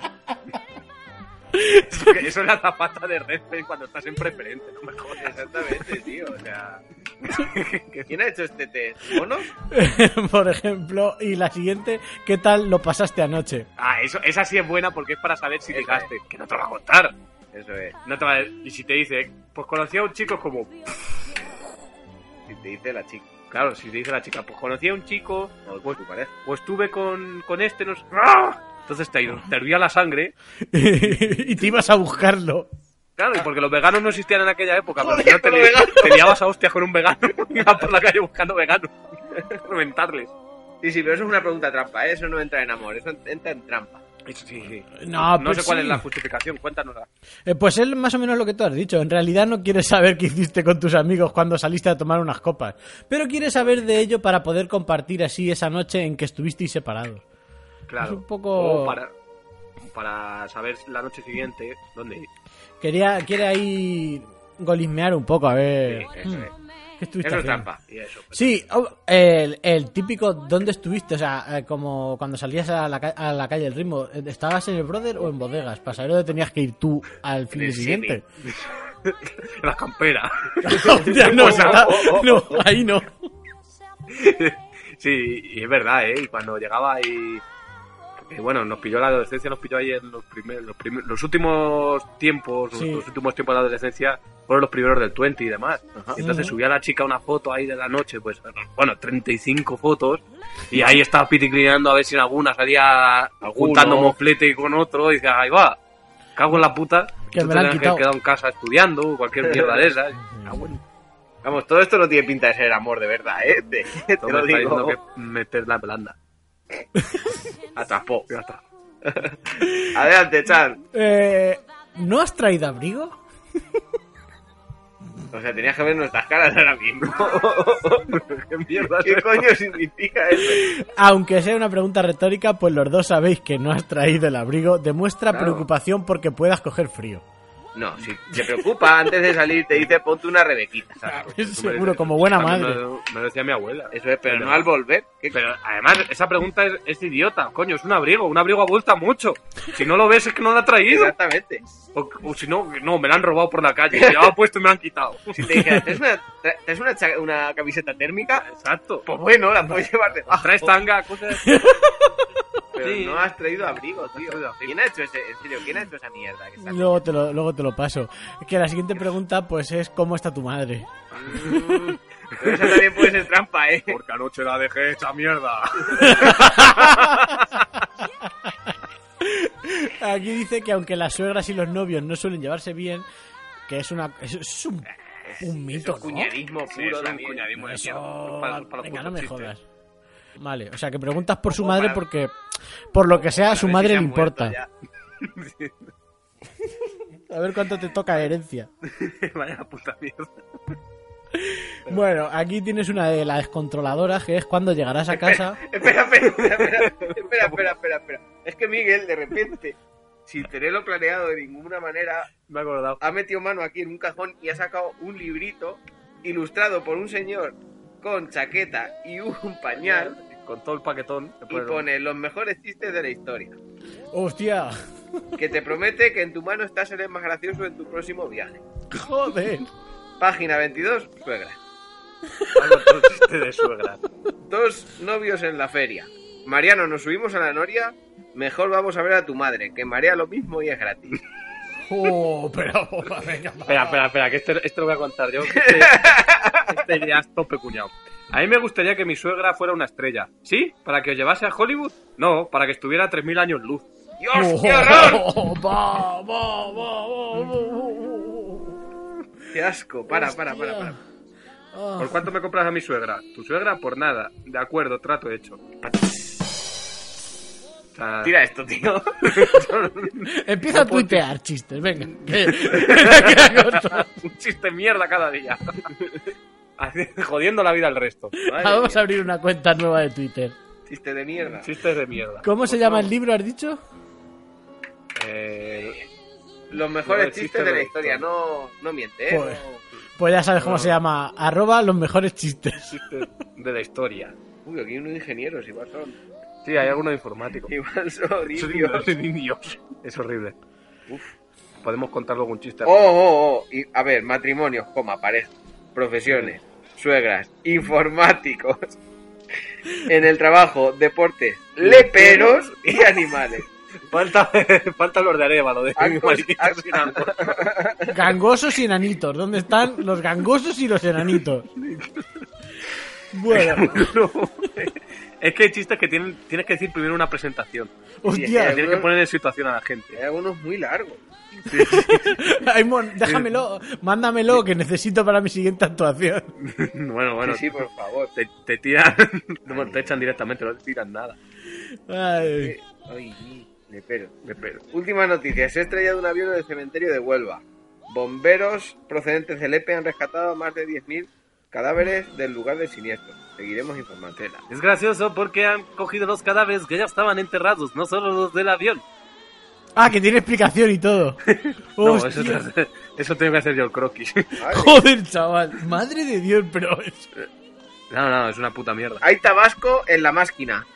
Eso es la zapata de Redfern cuando estás en preferente, no me jodas. Exactamente, tío, o sea... ¿Quién ha hecho este test? ¿Monos? Por ejemplo, y la siguiente, ¿qué tal lo pasaste anoche? Esa sí es buena porque es para saber si ligaste, que no te va a contar. Eso es. No te va a... Y si te dice, pues conocí a un chico como... Si te dice la chica. Claro, si te dice la chica, pues conocí a un chico, pues tu pareja. Pues estuve con este, no sé... ¡Ah! Entonces te hervía la sangre y te ibas a buscarlo. Claro, porque los veganos no existían en aquella época. Joder, pero te liabas a hostias con un vegano. Ibas por la calle buscando veganos. Reventarles. Sí, pero eso es una pregunta trampa, ¿eh? Eso no entra en amor, eso entra en trampa. Sí. No sé cuál es la justificación, cuéntanosla. Pues es más o menos lo que tú has dicho. En realidad no quieres saber qué hiciste con tus amigos cuando saliste a tomar unas copas, pero quieres saber de ello para poder compartir así esa noche en que estuvisteis separados. Claro. Es un poco... O para saber la noche siguiente dónde ir. Quiere ahí golismear un poco, a ver. Sí, eso es. ¿Qué estuviste eso haciendo? Es trampa. Y eso, pues. Sí, el típico ¿dónde estuviste? O sea, como cuando salías a la calle del Ritmo, ¿estabas en el Brother o en Bodegas? Para saber dónde tenías que ir tú al fin de siguiente. La campera. No, ahí no. Sí, y es verdad, ¿eh? Y cuando llegaba y... Porque, bueno, nos pilló la adolescencia, nos pilló ahí en los últimos tiempos, sí. Los últimos tiempos de la adolescencia fueron los primeros del 20 y demás. Ajá. Y entonces subía la chica una foto ahí de la noche, pues, bueno, 35 fotos, y ahí estaba piticlineando a ver si en alguna salía juntando moflete con otro, y decía, ahí va, cago en la puta, que me la han quitado. Quedado en casa estudiando, cualquier mierda de esas. Vamos, todo esto no tiene pinta de ser amor de verdad, ¿eh? Te lo digo. Que meter la blanda. Atrapó. Adelante, Chan. ¿No has traído abrigo? O sea, tenías que ver nuestras caras ahora mismo. ¿Qué mierda? ¿Qué coño significa eso? Aunque sea una pregunta retórica, pues los dos sabéis que no has traído el abrigo. Demuestra preocupación porque puedas coger frío. No, si te preocupa, antes de salir te dice ponte una Rebequita, ¿sabes? Seguro, como buena madre. Me lo decía mi abuela. Eso es, pero no al volver. Pero además, esa pregunta es idiota. Coño, es un abrigo abuelta mucho. Si no lo ves, es que no lo ha traído. Exactamente. O si no, me la han robado por la calle. Llevaba puesto y me la han quitado. Si te dijera, ¿traes una camiseta térmica? Exacto. Pues bueno, la puedes llevar debajo. Traes tanga, cosas. Pero Sí. no has traído abrigo, tío. ¿Quién ha hecho en serio, quién ha hecho esa mierda? Que está Luego te lo paso. Es que la siguiente pregunta, pues, es ¿cómo está tu madre? Pero esa también puede ser trampa, ¿eh? Porque anoche la dejé hecha mierda. Aquí dice que aunque las suegras y los novios no suelen llevarse bien, que es un mito, Eso es cuñadismo ¿no? puro un también. cuñadismo de Eso... mierda. Para Venga, no me chistes. jodas. Vale, o sea, que preguntas por su madre porque, por lo que sea, a su madre le importa. A ver cuánto te toca de herencia. Vaya puta mierda. Bueno, aquí tienes una de las descontroladoras, que es cuando llegarás a casa... Espera. Es que Miguel, de repente, sin tenerlo planeado de ninguna manera, Me he acordado. ha metido mano aquí en un cajón y ha sacado un librito ilustrado por un señor con chaqueta y un pañal Con todo el paquetón. y pone los mejores chistes de la historia. ¡Hostia! Que te promete que en tu mano está ser el más gracioso en tu próximo viaje. ¡Joder! Página 22, suegra. Algo todo chiste de suegra. 2 novios en la feria. Mariano, nos subimos a la noria. Mejor vamos a ver a tu madre, que marea lo mismo y es gratis. ¡Oh, pero! Venga, Espera, que este lo voy a contar yo. Que este ya es tope cuñado. A mí me gustaría que mi suegra fuera una estrella. ¿Sí? ¿Para que os llevase a Hollywood? No, para que estuviera a 3.000 años luz. ¡Dios, qué horror! ¡Qué asco! Para. ¿Por cuánto me compras a mi suegra? Tu suegra por nada. De acuerdo, trato hecho. O sea, Tira esto, tío. Empieza a tuitear chistes, venga. un chiste mierda cada día. Jodiendo la vida al resto. Vamos a abrir una cuenta nueva de Twitter. Chiste de mierda. Chistes de mierda. ¿Cómo se llama el libro, has dicho? Los mejores chistes de la historia. No miente, ¿eh? Pues ya sabes cómo se llama. @ los mejores chistes. Chistes de la historia. Uy, aquí hay unos ingenieros, igual son. Sí, hay algunos informáticos. Igual son indios. Es horrible. Uf. Podemos contar luego un chiste. Y, a ver, matrimonios, pareja, profesiones, suegras, informáticos. En el trabajo, deportes, leperos y animales. Falta los de Arevalo, de Actos- Gangosos y enanitos. ¿Dónde están los gangosos y los enanitos? Bueno. Es que hay chistes que tienes que decir primero una presentación. Hostia. Tienes que poner en situación a la gente. Hay algunos muy largos. Déjamelo, mándamelo que necesito para mi siguiente actuación. Bueno. Sí, por favor. Te tiran. Bueno, te echan directamente, no te tiran nada. Ay. Lepero. Última noticia. Se ha estrellado un avión en el cementerio de Huelva. Bomberos procedentes de Lepe han rescatado a más de 10.000 cadáveres del lugar del siniestro. Seguiremos informando. Es gracioso porque han cogido los cadáveres que ya estaban enterrados, no solo los del avión. Ah, que tiene explicación y todo. No, Hostia. eso tengo que hacer yo el croquis. Joder, chaval. Madre de Dios, pero... No, es una puta mierda. Hay tabasco en la máquina.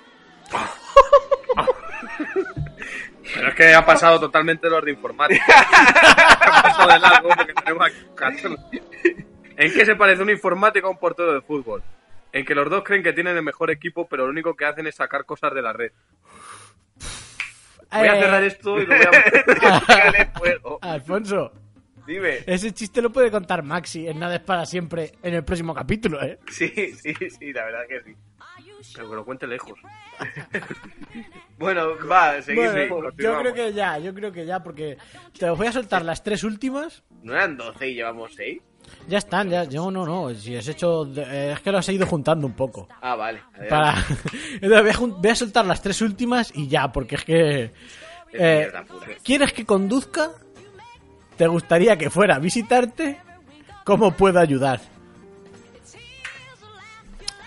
Pero es que ha pasado totalmente los de informática. Ha pasado de largo porque tenemos aquí. ¿En qué se parece un informático a un portero de fútbol? En que los dos creen que tienen el mejor equipo, pero lo único que hacen es sacar cosas de la red. Voy a cerrar esto y lo voy a... Alfonso, dime. Ese chiste lo puede contar Maxi en Nada es para siempre en el próximo capítulo, ¿eh? Sí, la verdad que sí. Pero que lo cuente lejos. Bueno, va, seguimos. Bueno, yo creo que ya, porque te voy a soltar las 3 últimas. ¿No eran 12 y llevamos 6? Ya están, ya. Yo no. Si has hecho. Es que lo has ido juntando un poco. Ah, vale. Entonces voy a soltar las 3 últimas y ya, porque es que. ¿Quieres que conduzca? ¿Te gustaría que fuera a visitarte? ¿Cómo puedo ayudar?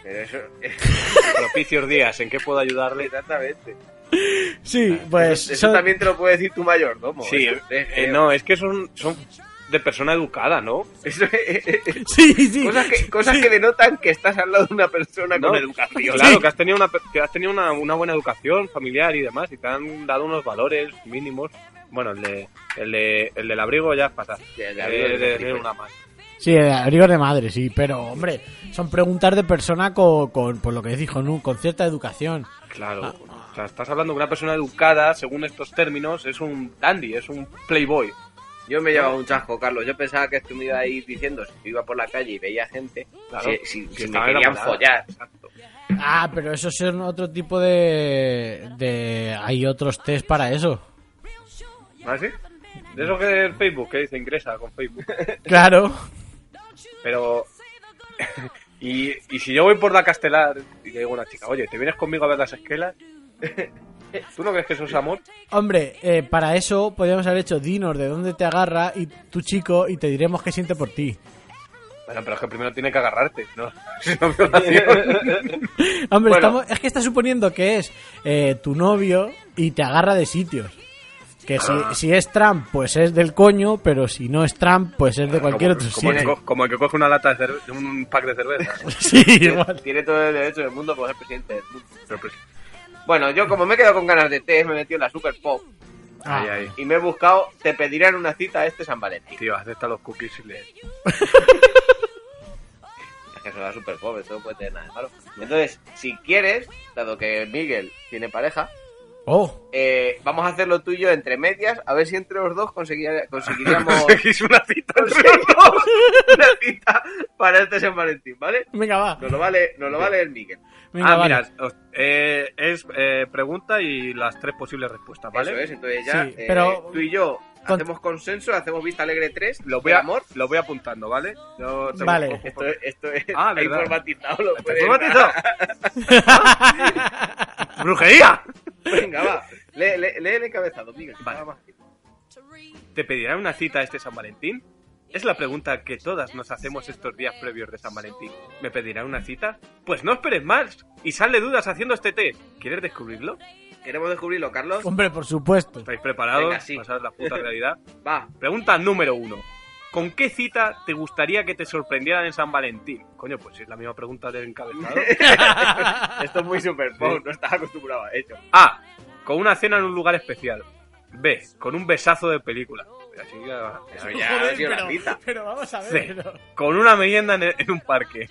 Pero eso... Propicios días, ¿en qué puedo ayudarle? Exactamente. Sí, pues... Eso también te lo puede decir tu mayordomo. Sí, Eso no, es que son de persona educada, ¿no? Eso Sí. Cosas que denotan que estás al lado de una persona con educación. Claro, Sí. que has tenido una buena educación familiar y demás, y te han dado unos valores mínimos. Bueno, el del abrigo ya es pasar. Sí, el de abrigo es de de tener una más. Sí, abrigos de madre, sí, pero, hombre, son preguntas de persona con por lo que dijo, ¿no? Con cierta educación. Claro. O sea, estás hablando de una persona educada, según estos términos, es un dandy, es un playboy. Yo me llevaba un chasco, Carlos. Yo pensaba que esto me iba a ir diciendo si yo iba por la calle y veía gente, Claro, si que me estaba querían enamorada. follar. Exacto. Ah, pero eso es otro tipo de... Hay otros test para eso. ¿Ah, sí? De eso que el Facebook, que dice ingresa con Facebook. Claro. Pero... y si yo voy por la Castelar y le digo a una chica, oye, ¿te vienes conmigo a ver las esquelas? ¿Tú no crees que eso es amor? Hombre, para eso podríamos haber hecho dinos de dónde te agarra y tu chico y te diremos qué siente por ti. Bueno, pero es que primero tiene que agarrarte, ¿no? Es una violación. Hombre, Bueno. es que está suponiendo que es tu novio y te agarra de sitios. Que si es Trump, pues es del coño, pero si no es Trump, pues es de cualquier otro sitio. Como el que coge una lata de un pack de cerveza. Sí, igual. Tiene todo el derecho del mundo por ser presidente del mundo. Pero, pues, Bueno, yo como me he quedado con ganas de té, me he metido en la Super Pop Ah. ahí. y me he buscado Te pedirán una cita este San Valentín. Tío, acepta los cookies y le... Es que eso es la Super Pop, eso no puede tener nada de malo. Entonces, si quieres, dado que Miguel tiene pareja, Oh, vamos a hacerlo tú y yo entre medias, a ver si entre los dos conseguiríamos Conseguís una cita. una cita para este San Valentín, ¿vale? venga, va. Nos lo va a leer Miguel. Venga, vale. Mira, es pregunta y las 3 posibles respuestas, ¿vale? Eso es, entonces ya Sí, pero- tú y yo Con- hacemos consenso, hacemos Vista Alegre 3, Lo del amor. voy apuntando, ¿vale? Yo te Vale. lo cojo. Esto es Ah, está ¿verdad? informatizado, lo ¿Está puedes... informatizado? ¡Brujería! Venga, va. Lee el encabezado, Miguel. Vale. Nada más. ¿Te pedirán una cita este San Valentín? Es la pregunta que todas nos hacemos estos días previos de San Valentín. ¿Me pedirán una cita? Pues no esperes más y sal de dudas haciendo este test. ¿Quieres descubrirlo? ¿Queremos descubrirlo, Carlos? Hombre, por supuesto. ¿Estáis preparados Venga, sí. para saber la puta realidad? Va. Pregunta número 1. ¿Con qué cita te gustaría que te sorprendieran en San Valentín? Coño, pues es la misma pregunta del encabezado. Esto es muy Super Pop, no estás acostumbrado a ello. A. Con una cena en un lugar especial. B. Con un besazo de película. Así ya- Eso ya ha sido la cita. pero vamos a C. Con una merienda en un parque.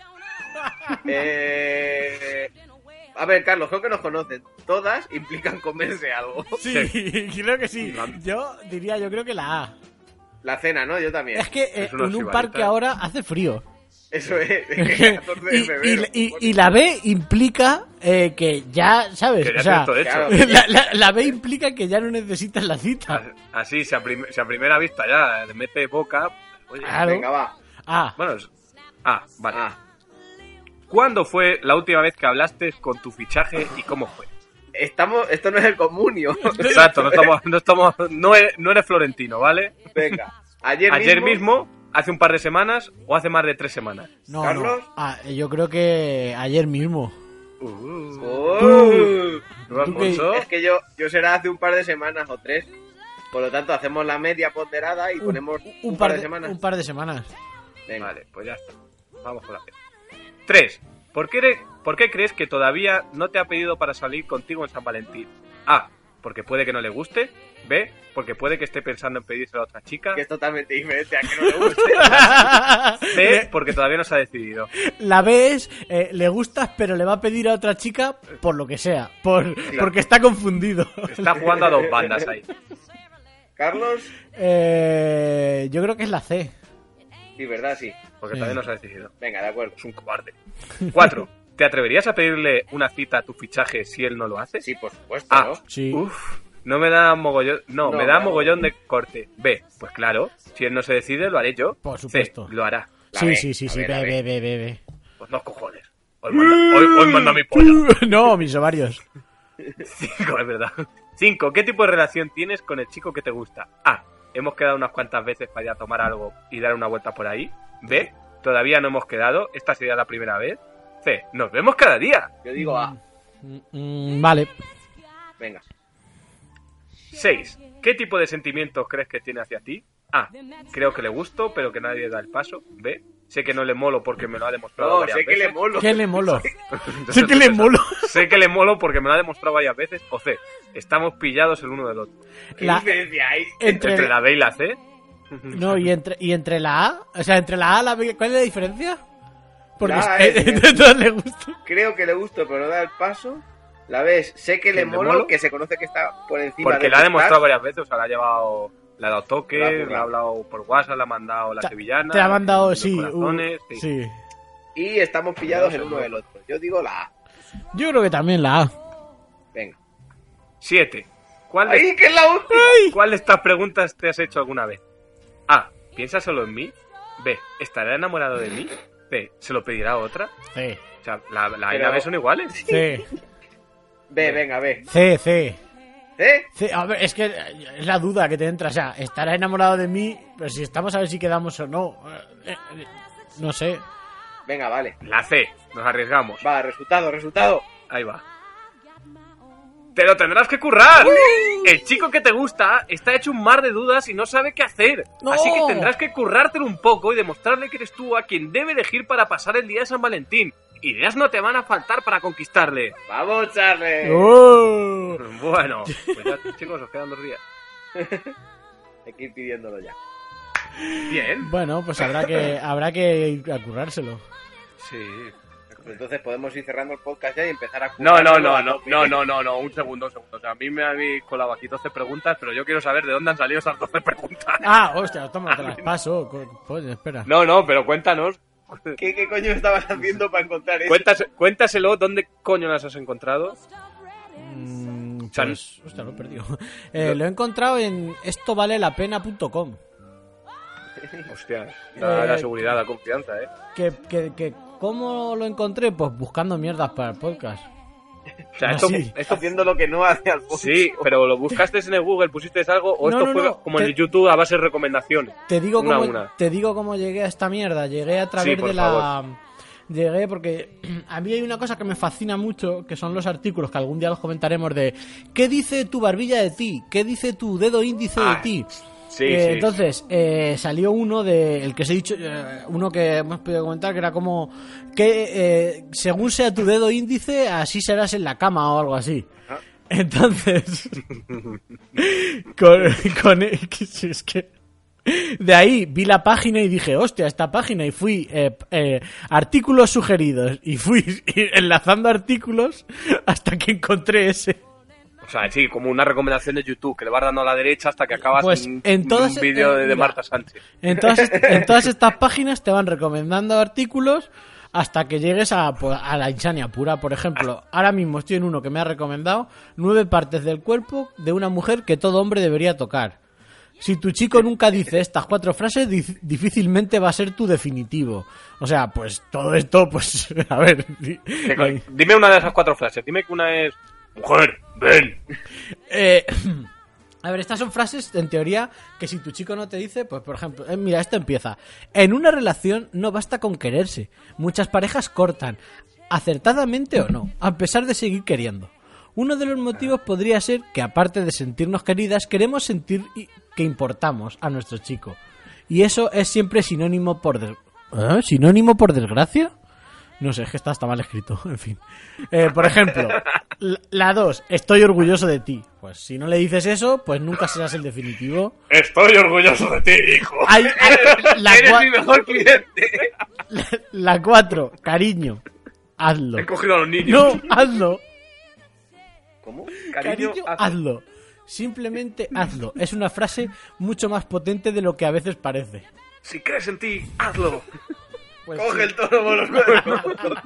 A ver, Carlos, creo que nos conocen. Todas implican comerse algo. Sí, creo que sí. Yo creo que la A. La cena, ¿no? Yo también. Es que Es en una un sibarita. parque ahora hace frío. Eso es. Es que 14 de febrero. y la B implica que ya, ¿sabes? Que ya O sea, tienes todo claro. hecho. la B implica que ya no necesitas la cita. Así, si a primera vista ya le mete boca. Oye, Claro. Venga, va. Ah, bueno, vale. Ah. ¿Cuándo fue la última vez que hablaste con tu fichaje y cómo fue? Esto no es el comunio. Exacto, no eres florentino, ¿vale? Venga. Ayer mismo, hace un par de semanas o hace más de 3 semanas. no, ¿Carlos? no. Ah, yo creo que ayer mismo. Oh. ¿Tú, ¿Tú Alfonso? Es que yo será hace un par de semanas o 3. Por lo tanto, hacemos la media ponderada y ponemos un par de semanas. Un par de semanas. Venga. Vale, pues ya está. Vamos con la C. 3. ¿Por qué crees que todavía no te ha pedido para salir contigo en San Valentín? A. Porque puede que no le guste. B. Porque puede que esté pensando en pedírselo a otra chica. Que es totalmente diferente a que no le guste. C. Porque todavía no se ha decidido. La B es, le gustas pero le va a pedir a otra chica por lo que sea. Porque está confundido. Está jugando a 2 bandas ahí. Carlos. Yo creo que es la C. Sí, ¿verdad? Sí. Porque Sí. todavía no se ha decidido. Venga, de acuerdo. Es un cobarde. 4. ¿Te atreverías a pedirle una cita a tu fichaje si él no lo hace? Sí, por supuesto, A. ¿no? Sí. Uf, no me da mogollón. No, No, me da claro. mogollón de corte. B. Pues claro, si él no se decide, lo haré yo. Por supuesto. C. Lo hará. La Sí, B, sí, sí, a sí. ver, a ver. Ve. Pues no cojones. Hoy manda mi polla. No, mis ovarios. 5, es verdad. 5. ¿Qué tipo de relación tienes con el chico que te gusta? A. Hemos quedado unas cuantas veces para ir a tomar algo y dar una vuelta por ahí. B. Todavía no hemos quedado. Esta sería la primera vez. C. Nos vemos cada día. Yo digo A. Vale. Venga. 6. ¿Qué tipo de sentimientos crees que tiene hacia ti? A. Creo que le gusto, pero que nadie da el paso. B. Sé que no le molo porque me lo ha demostrado No, varias sé que veces. le molo. ¿Qué le molo? Entonces, Sé que le molo. Sé que le molo porque me lo ha demostrado varias veces. O C. Estamos pillados el uno del otro. ¿Qué La- diferencia hay? Entre la B y la C. No, y entre la A, o sea, entre la A y la B, ¿cuál es la diferencia? Porque La A es- entre todas le gusta. Creo que le gusto, pero no da el paso. La ves, sé que le molo, que se conoce que está por encima Porque de le ha gustar. demostrado varias veces. O sea, le ha llevado... Le ha dado La toque, ha le ha currado. hablado por WhatsApp, le ha mandado la sevillana. Te ha mandado, los sí. corazones, sí. Sí. Y estamos pillados el uno del otro. Yo digo la A. Yo creo que también la A. Venga. 7. ¿Cuál ¡Ay, que es la última! ¿Cuál de estas preguntas te has hecho alguna vez? A. ¿Piensa solo en mí? B. ¿Estará enamorado de mí? C. ¿Se lo pedirá a otra? C. O sea, la A y la Pero- B son iguales. C. B, venga, B. C. ¿Eh? C. A ver, es que es la duda que te entra. O sea, estará enamorado de mí, pero si estamos a ver si quedamos o no. No sé. Venga, vale. La C. Nos arriesgamos. Va, resultado. Ahí va. ¡Te lo tendrás que currar! El chico que te gusta está hecho un mar de dudas y no sabe qué hacer. ¡No! Así que tendrás que currártelo un poco y demostrarle que eres tú a quien debe elegir para pasar el día de San Valentín. Ideas no te van a faltar para conquistarle. ¡Vamos, Charlie! ¡Oh! Bueno, pues ya, chicos, os quedan 2 días. Hay que ir pidiéndolo ya. Bien. Bueno, pues habrá que ir a currárselo. Sí. Pues entonces podemos ir cerrando el podcast ya y empezar a... No, currárselo. un segundo. O sea, a mí me habéis colado aquí 12 preguntas, pero yo quiero saber de dónde han salido esas 12 preguntas. Ah, hostia, toma, te las paso. Joder, espera. No, pero cuéntanos. ¿Qué coño estabas haciendo para encontrar eso? Cuéntaselo, ¿dónde coño las has encontrado? Pues, hostia, lo he perdido. Lo he encontrado en estovalelapena.com. Hostia, la seguridad, la confianza, Que ¿cómo lo encontré? Pues buscando mierdas para el podcast. O sea, Así. esto Haciendo lo que no hace Alfonso. sí, pero ¿lo buscaste en el Google? ¿Pusiste algo? ¿O No, esto no, fue no, como en el YouTube a base de recomendaciones? Te digo Una a cómo una. te digo cómo llegué a esta mierda. Llegué a través Sí, por de la... Llegué porque a mí hay una cosa que me fascina mucho, que son los artículos, que algún día los comentaremos, de ¿qué dice tu barbilla de ti? ¿Qué dice tu dedo índice de ti? Sí, Entonces, salió uno de el que os he dicho, uno que hemos podido comentar, que era como que según sea tu dedo índice, así serás en la cama o algo así. Entonces, es que de ahí vi la página y dije, hostia, esta página, y fui artículos sugeridos y fui enlazando artículos hasta que encontré ese. O sea, sí, como una recomendación de YouTube, que le vas dando a la derecha hasta que acabas Pues en todas- un vídeo de mira, Marta Sánchez. En todas estas páginas te van recomendando artículos hasta que llegues a la insania pura. Por ejemplo, ahora mismo estoy en uno que me ha recomendado 9 partes del cuerpo de una mujer que todo hombre debería tocar. Si tu chico nunca dice estas 4 frases, difícilmente va a ser tu definitivo. O sea, pues todo esto, pues, a ver. Dime una de esas 4 frases. Dime que una es... Mujer, ven. A ver, estas son frases, en teoría, que si tu chico no te dice, pues por ejemplo, mira, esto empieza. En una relación no basta con quererse. Muchas parejas cortan, acertadamente o no, a pesar de seguir queriendo. Uno de los motivos podría ser que, aparte de sentirnos queridas, queremos sentir que importamos a nuestro chico. Y eso es siempre sinónimo por... ¿Sinónimo por desgracia? No sé, es que está mal escrito, en fin. Por ejemplo, la 2, estoy orgulloso de ti. Pues si no le dices eso, pues nunca serás el definitivo. Estoy orgulloso de ti, hijo. Eres mi mejor cliente. La 4, cariño, hazlo. He cogido a los niños. No, hazlo. ¿Cómo? Cariño, hazlo. Simplemente hazlo. Es una frase mucho más potente de lo que a veces parece. Si crees en ti, hazlo. Pues Coge sí. el toro por los cuernos.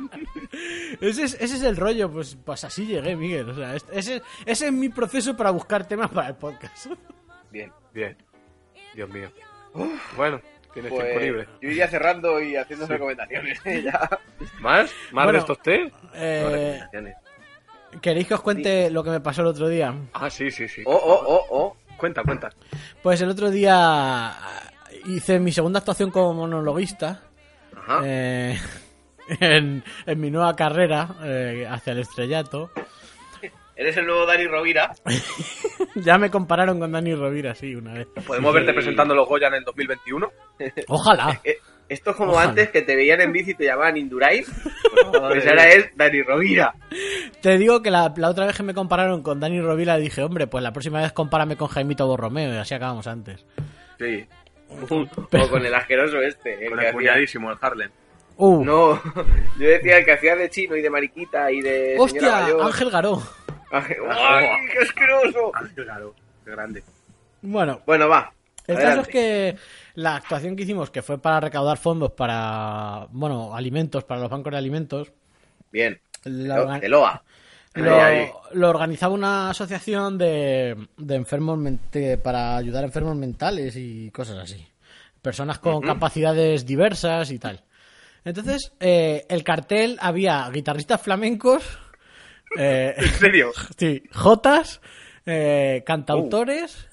Ese es el rollo, pues así llegué, Miguel. O sea, ese es mi proceso para buscar temas para el podcast. Bien. Dios mío. Bueno, tienes Pues tiempo libre. yo iría cerrando y haciendo recomendaciones. Ya. ¿Más? ¿Más Bueno, de estos té? Recomendaciones. ¿Queréis que os cuente lo que me pasó el otro día? Ah, sí. Cuenta. Pues el otro día hice mi segunda actuación como monologuista. Ajá. en mi nueva carrera hacia el estrellato. Eres el nuevo Dani Rovira. Ya me compararon con Dani Rovira, sí, una vez. ¿Podemos verte presentando los Goya en el 2021? Ojalá. Esto es como Ojalá. antes que te veían en bici y te llamaban Indurain. Pues ahora es Dani Rovira. Te digo que la otra vez que me compararon con Dani Rovira dije, hombre, pues la próxima vez compárame con Jaimito Borromeo y así acabamos antes. Sí. O con el asqueroso este. Con que el hacía- cuñadísimo, el Harlem. No, yo decía el que hacía de chino y de mariquita y de señora ¡Hostia! mayor. Ángel Garó. ¡Ay, qué asqueroso! Claro, qué grande. Bueno, va. el adelante. caso es que la actuación que hicimos, que fue para recaudar fondos para, alimentos, para los bancos de alimentos. Bien. La- De Loa. Lo organizaba una asociación de enfermos para ayudar a enfermos mentales y cosas así. Personas con capacidades diversas y tal. Entonces, el cartel había guitarristas flamencos. ¿En serio? Sí, jotas, cantautores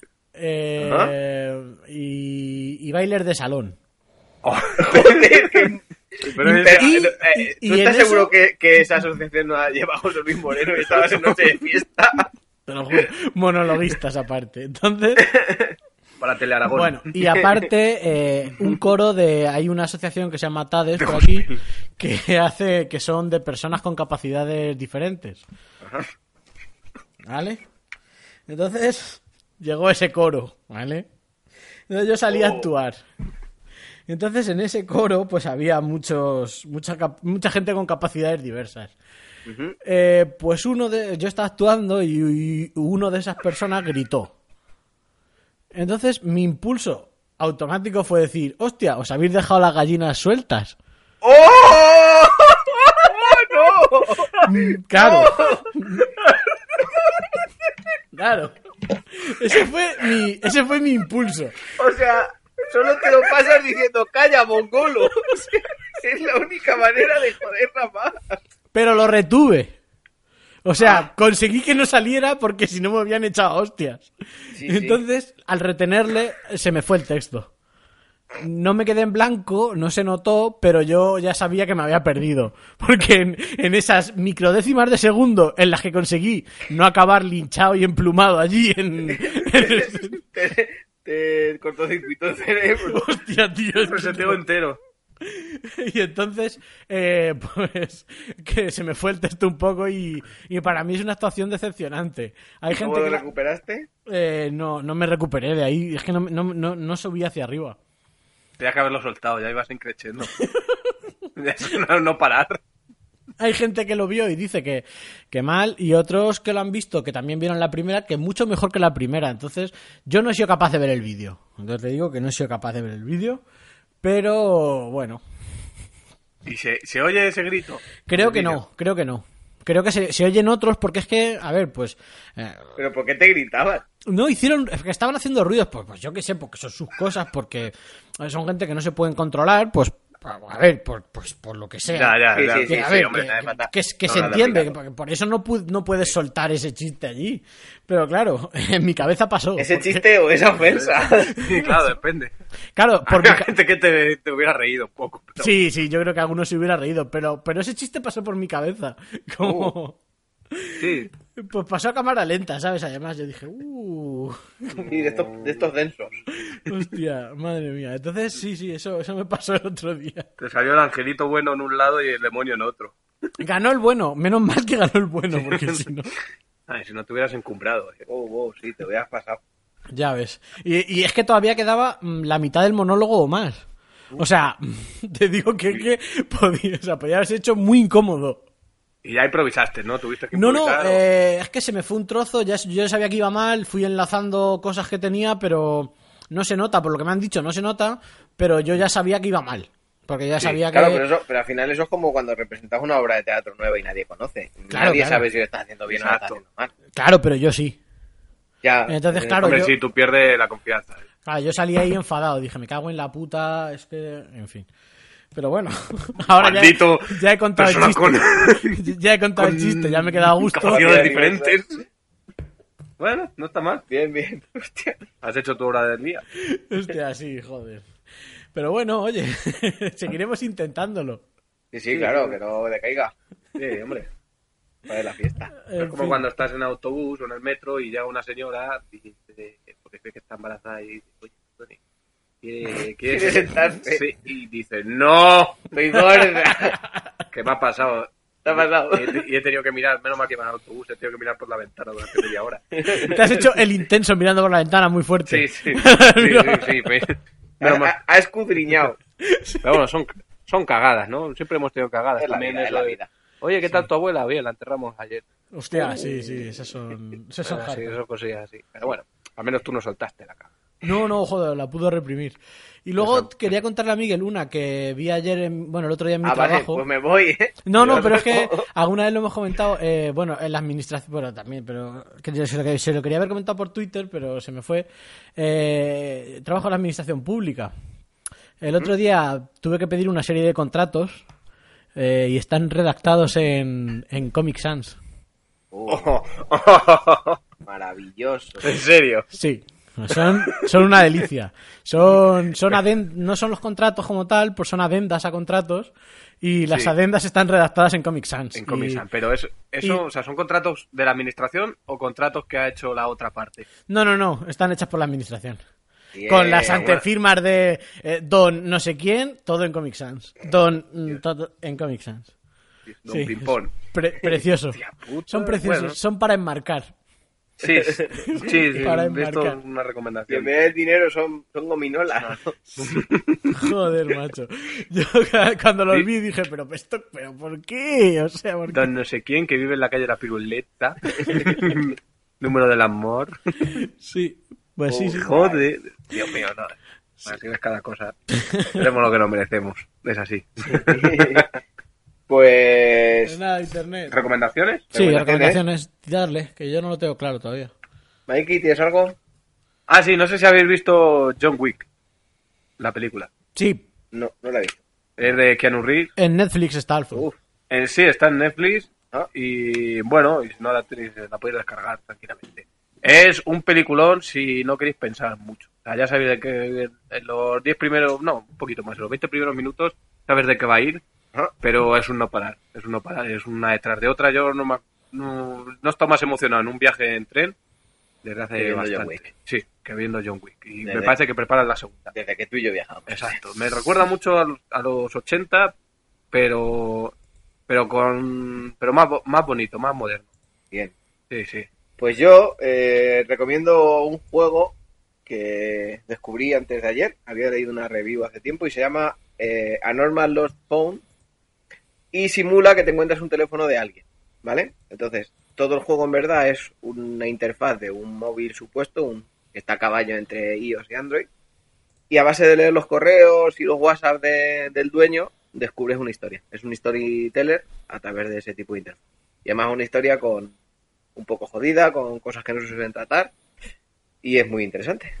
y bailers de salón. Pero ¿Tú estás seguro que esa asociación no la lleva José Luis Moreno y estabas en noche de fiesta? Te lo juro, monologuistas aparte. Entonces, para Tele Aragón. bueno, y aparte un coro hay una asociación que se llama TADES por aquí que son de personas con capacidades diferentes. ¿Vale? Entonces llegó ese coro, ¿vale? Entonces yo salí a actuar. Entonces en ese coro pues había mucha gente con capacidades diversas. Pues yo estaba actuando y uno de esas personas gritó. Entonces mi impulso automático fue decir, hostia, os habéis dejado las gallinas sueltas. ¡Oh! ¡No! Claro. Claro. Ese fue mi impulso. O sea, solo te lo pasas diciendo, calla, mongolo. O sea, es la única manera de joderla más. Pero lo retuve. O sea, conseguí que no saliera porque si no me habían echado a hostias. Sí, Entonces, al retenerle, se me fue el texto. No me quedé en blanco, no se notó, pero yo ya sabía que me había perdido. Porque en esas microdécimas de segundo en las que conseguí no acabar linchado y emplumado allí Te cortocircuitó el cerebro. Hostia, tío. El reseteo entero. Y entonces, pues, que se me fue el texto un poco y para mí es una actuación decepcionante. Hay gente ¿Cómo que lo recuperaste? no me recuperé de ahí, es que no subí hacia arriba. Tenías que haberlo soltado, ya ibas increchendo. no parar. Hay gente que lo vio y dice que mal, y otros que lo han visto, que también vieron la primera, que mucho mejor que la primera. Entonces, yo no he sido capaz de ver el vídeo. Entonces te digo que no he sido capaz de ver el vídeo, pero bueno. ¿Y se oye ese grito? Creo que no. Creo que se oyen otros porque es que, a ver, pues... ¿Pero por qué te gritaban? No, es que estaban haciendo ruidos, pues yo qué sé, porque son sus cosas, porque son gente que no se pueden controlar, pues a ver, por lo que sea. Sí, A ver, hombre, que se entiende, que por eso no puedes soltar ese chiste allí. Pero claro, en mi cabeza pasó. ¿Ese chiste o esa ofensa? Sí, claro, depende. Claro, Había gente que te hubiera reído un poco. Pero... Sí, yo creo que alguno se hubiera reído, pero ese chiste pasó por mi cabeza. Como... Sí. Pues pasó a cámara lenta, ¿sabes? Además yo dije, Sí, de estos densos. Hostia, madre mía. Entonces, sí, eso me pasó el otro día. Te salió el angelito bueno en un lado y el demonio en otro. Ganó el bueno, menos mal que ganó el bueno, porque si no... Ay, si no te hubieras encumbrado. Sí, te hubieras pasado. Ya ves. Y es que todavía quedaba la mitad del monólogo o más. O sea, te digo que podía haberse hecho muy incómodo. Y ya improvisaste, ¿no? Tuviste que No, improvisar. es que se me fue un trozo, yo sabía que iba mal, fui enlazando cosas que tenía, pero no se nota, por lo que me han dicho, no se nota, pero yo ya sabía que iba mal. Porque ya sabía que... Claro, pero al final eso es como cuando representas una obra de teatro nueva y nadie conoce. Nadie sabe si lo estás haciendo bien o lo estás haciendo mal. Claro, pero yo sí. Ya. Entonces, claro, Hombre, sí, tú pierdes la confianza. Claro, yo salí ahí enfadado, dije, me cago en la puta, es que... En fin. Pero bueno, ahora Maldito ya he contado el chiste. Ya he contado el chiste, ya me he quedado a gusto. Capacidades diferentes. Bueno, no está mal. Bien. Hostia. Has hecho tu hora del día. Hostia, sí, joder. Pero bueno, oye, seguiremos intentándolo. Sí, claro, que no decaiga. Sí, hombre. Para la fiesta. Es como cuando estás en el autobús o en el metro y llega una señora y dice, porque ve que está embarazada y dice, oye, Tony, ¿quieres sentarse? Sí, y dice, no, Estoy gorda. ¿qué me ha pasado? ¿Te ha pasado? Y he tenido que mirar, menos mal que iba en el autobús, he tenido que mirar por la ventana durante media hora. Te has hecho el intenso mirando por la ventana muy fuerte. Sí. Pues, Ha escudriñado. pero bueno, son cagadas, ¿no? Siempre hemos tenido cagadas. Es la También vida, es es la lo de, vida. oye, ¿qué tal tu abuela? Bien, la enterramos ayer. Hostia, sí, esas son Sí, hardcore. eso cosillas así. Pero bueno, al menos tú no soltaste la caga. No, joder, la pudo reprimir. Y luego quería contarle a Miguel una que vi ayer, el otro día en mi Vale, trabajo. pues me voy, ¿eh? No, pero es que alguna vez lo hemos comentado, en la administración, bueno, también, pero que se lo quería haber comentado por Twitter, pero se me fue. Trabajo en la administración pública. El otro día tuve que pedir una serie de contratos y están redactados en Comic Sans. Maravilloso. ¿En serio? Sí. Son una delicia. No son los contratos como tal, pues son adendas a contratos y las adendas están redactadas en Comic Sans. En Comic Sans, pero o sea, ¿son contratos de la administración o contratos que ha hecho la otra parte? No, están hechas por la administración. Bien, Con las antefirmas de Don no sé quién, todo en Comic Sans. Todo en Comic Sans. Don Sí, Pimpón. Precioso. Hostia puta. Son preciosos, Bueno. son para enmarcar. Sí, Para esto enmarcar. es una Y en recomendación. vez de dinero son gominolas. Joder, macho. Yo cuando los vi dije, pero ¿por qué? O sea, ¿por qué? Don no sé quién que vive en la calle La Piruleta. Número del amor. Sí, pues sí. Joder. Dios mío, no. Así es cada cosa. Tenemos lo que nos merecemos. Es así. Pues... Nada, internet. ¿Recomendaciones? Sí, recomendaciones. Darle, que yo no lo tengo claro todavía. Mikey, ¿tienes algo? Ah, sí, no sé si habéis visto John Wick. La película. Sí, No la he visto. Es de Keanu Reeves. en Netflix está Alfred. Sí, está en Netflix. Y bueno, y si no la tenéis, la podéis descargar tranquilamente. Es un peliculón si no queréis pensar mucho. O sea, ya sabéis de que en los 10 primeros, no, un poquito más, en los 20 primeros minutos sabes de qué va a ir, pero es un no parar, es una detrás de otra. Yo no estoy más emocionado en un viaje en tren desde hace viendo bastante. John Wick. Sí, que viendo John Wick. Y Desde- me parece que preparan la segunda. Desde que tú y yo viajamos. Exacto. Me recuerda mucho a los 80, pero más bonito, más moderno. Bien. Sí. Pues yo recomiendo un juego que descubrí antes de ayer. Había leído una review hace tiempo y se llama A Normal Lost Phone y simula que te encuentras un teléfono de alguien, ¿vale? Entonces, todo el juego en verdad es una interfaz de un móvil supuesto, que está a caballo entre iOS y Android, y a base de leer los correos y los WhatsApp del dueño, descubres una historia. Es un storyteller a través de ese tipo de interfaz. Y además una historia con un poco jodida, con cosas que no se suelen tratar, y es muy interesante.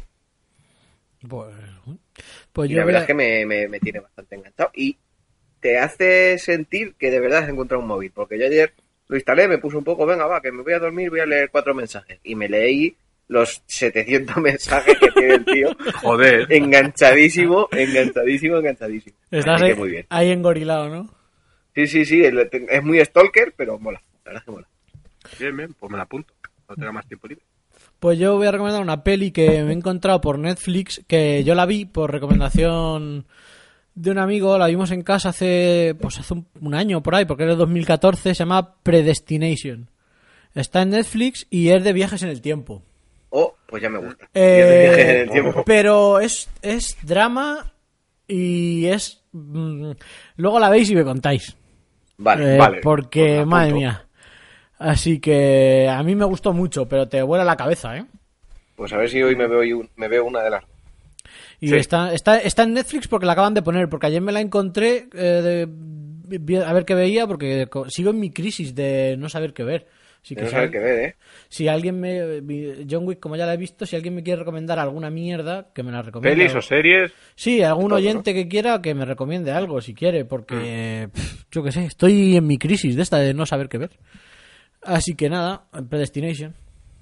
Pues Y yo la verdad es que me tiene bastante enganchado. Y te hace sentir que de verdad has encontrado un móvil. Porque yo ayer lo instalé, me puse un poco, venga, va, que me voy a dormir, voy a leer 4 mensajes. Y me leí los 700 mensajes que tiene el tío. Joder. Enganchadísimo. Estás Así que muy bien. ahí engorilado, ¿no? Sí, es muy stalker, pero mola. La verdad es que mola. Bien, pues me la apunto. No tenga más tiempo libre. Pues yo voy a recomendar una peli que me he encontrado por Netflix, que yo la vi por recomendación de un amigo, la vimos en casa hace un año por ahí, porque era el 2014, se llama Predestination. Está en Netflix y es de viajes en el tiempo. Oh, pues ya me gusta. Y es de viajes en el tiempo. Pero es drama y es... luego la veis y me contáis. Vale. Porque, Pues la madre apunto. mía. Así que a mí me gustó mucho, pero te vuela la cabeza, ¿eh? Pues a ver si hoy me veo una de las... Y Sí. está en Netflix porque la acaban de poner, porque ayer me la encontré a ver qué veía, porque sigo en mi crisis de no saber qué ver. Así que No saber qué ver, ¿eh? si alguien John Wick, como ya la he visto, si alguien me quiere recomendar alguna mierda, que me la recomiende. ¿Pelis o series? Sí, algún Todo, oyente que quiera que me recomiende algo, si quiere, porque yo qué sé, estoy en mi crisis de esta de no saber qué ver. Así que nada, Predestination.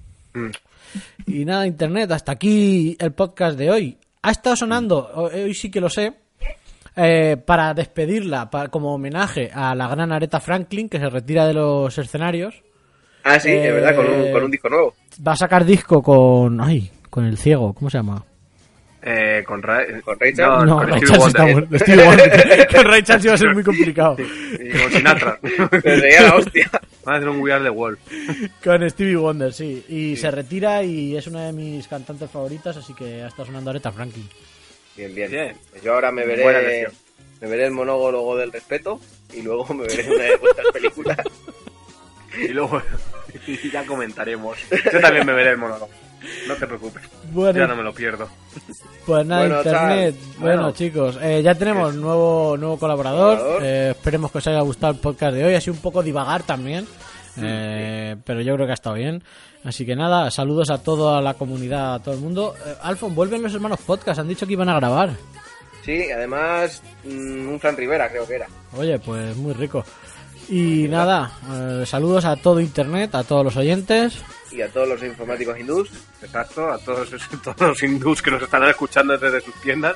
Y nada, internet, hasta aquí el podcast de hoy. Ha estado sonando, hoy sí que lo sé, para despedirla, como homenaje a la gran Aretha Franklin, que se retira de los escenarios. Ah, sí, es verdad, con un disco nuevo. Va a sacar disco con el ciego, ¿cómo se llama? ¿Con Rachel? No, con Ray Stevie Charles está Wonder. muerto. Stevie Wonder. Con Ray Charles iba a ser muy complicado. Y con Sinatra. Pero sería la hostia. Van a hacer un We Are The World. Con Stevie Wonder, sí. Y se retira y es una de mis cantantes favoritas, así que ha estado sonando Aretha Franklin. Bien, bien. Bien. Pues yo ahora me Buena veré elección. el monólogo del respeto y luego me veré una de vuestras películas. Y luego ya comentaremos. Yo también me veré el monólogo. No te preocupes. Bueno, Ya no me lo pierdo. pues nada, Bueno, internet. Charles, Bueno, bueno. chicos, ya tenemos nuevo colaborador. Esperemos que os haya gustado el podcast de hoy. Ha sido un poco divagar también, pero yo creo que ha estado bien. Así que nada, saludos a toda la comunidad, a todo el mundo. Alfon, vuelven los hermanos podcast. Han dicho que iban a grabar. Sí, además un Fran Rivera creo que era. Oye, pues muy rico. Y nada, saludos a todo internet, a todos los oyentes. Y a todos los informáticos hindús. Exacto, a todos los hindús que nos están escuchando desde sus tiendas.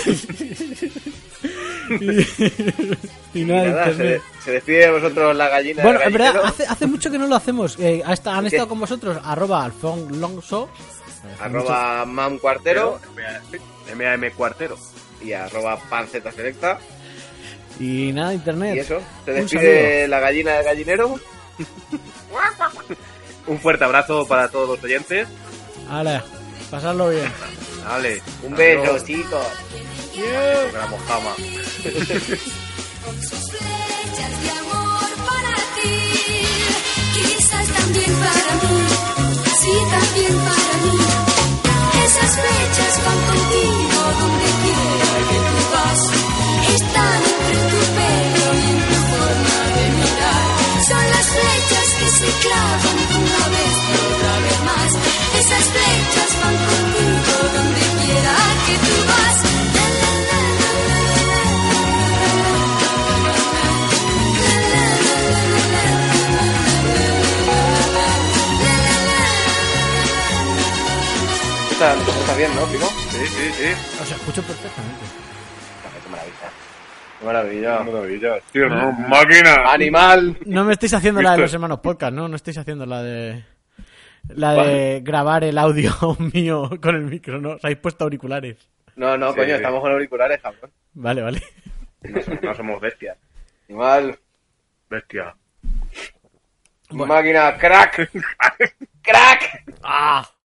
Y nada, internet. Se despide de vosotros la gallina. Bueno, del en verdad, gallinero. hace mucho que no lo hacemos. Han ¿Qué? estado con vosotros, @alfonlongso, @mamcuartero MAM Cuartero. y @pancetaselecta. y nada, internet. Y eso, se Un despide la gallina del gallinero. Un fuerte abrazo para todos los oyentes. Vale, pasadlo bien. Vale. Un beso, Adiós. chicos. Que la mojama. Con sus flechas de amor para ti, quizás también para mí, sí también para mí. Esas flechas van contigo donde quiera que tú vas, están entre tu pelo y en tu forma de mirar. Son las flechas que se clavan una vez y otra vez más. Esas flechas van contigo donde quiera que tú vas. ¿Estás bien, no, primo? Sí. Os escucho perfectamente. Qué maravilla. Qué maravilla. Maravilla. Tío, no, máquina. Animal. No me estáis haciendo la de ¿Viste? los hermanos podcast, ¿no? No estáis haciendo la de grabar el audio mío con el micro, ¿no? Os habéis puesto auriculares. No, Sí, coño, sí. estamos con auriculares, cabrón. Vale. No somos bestias. Animal. Bestia. Bueno. Máquina, crack. Crack. ¡Ah!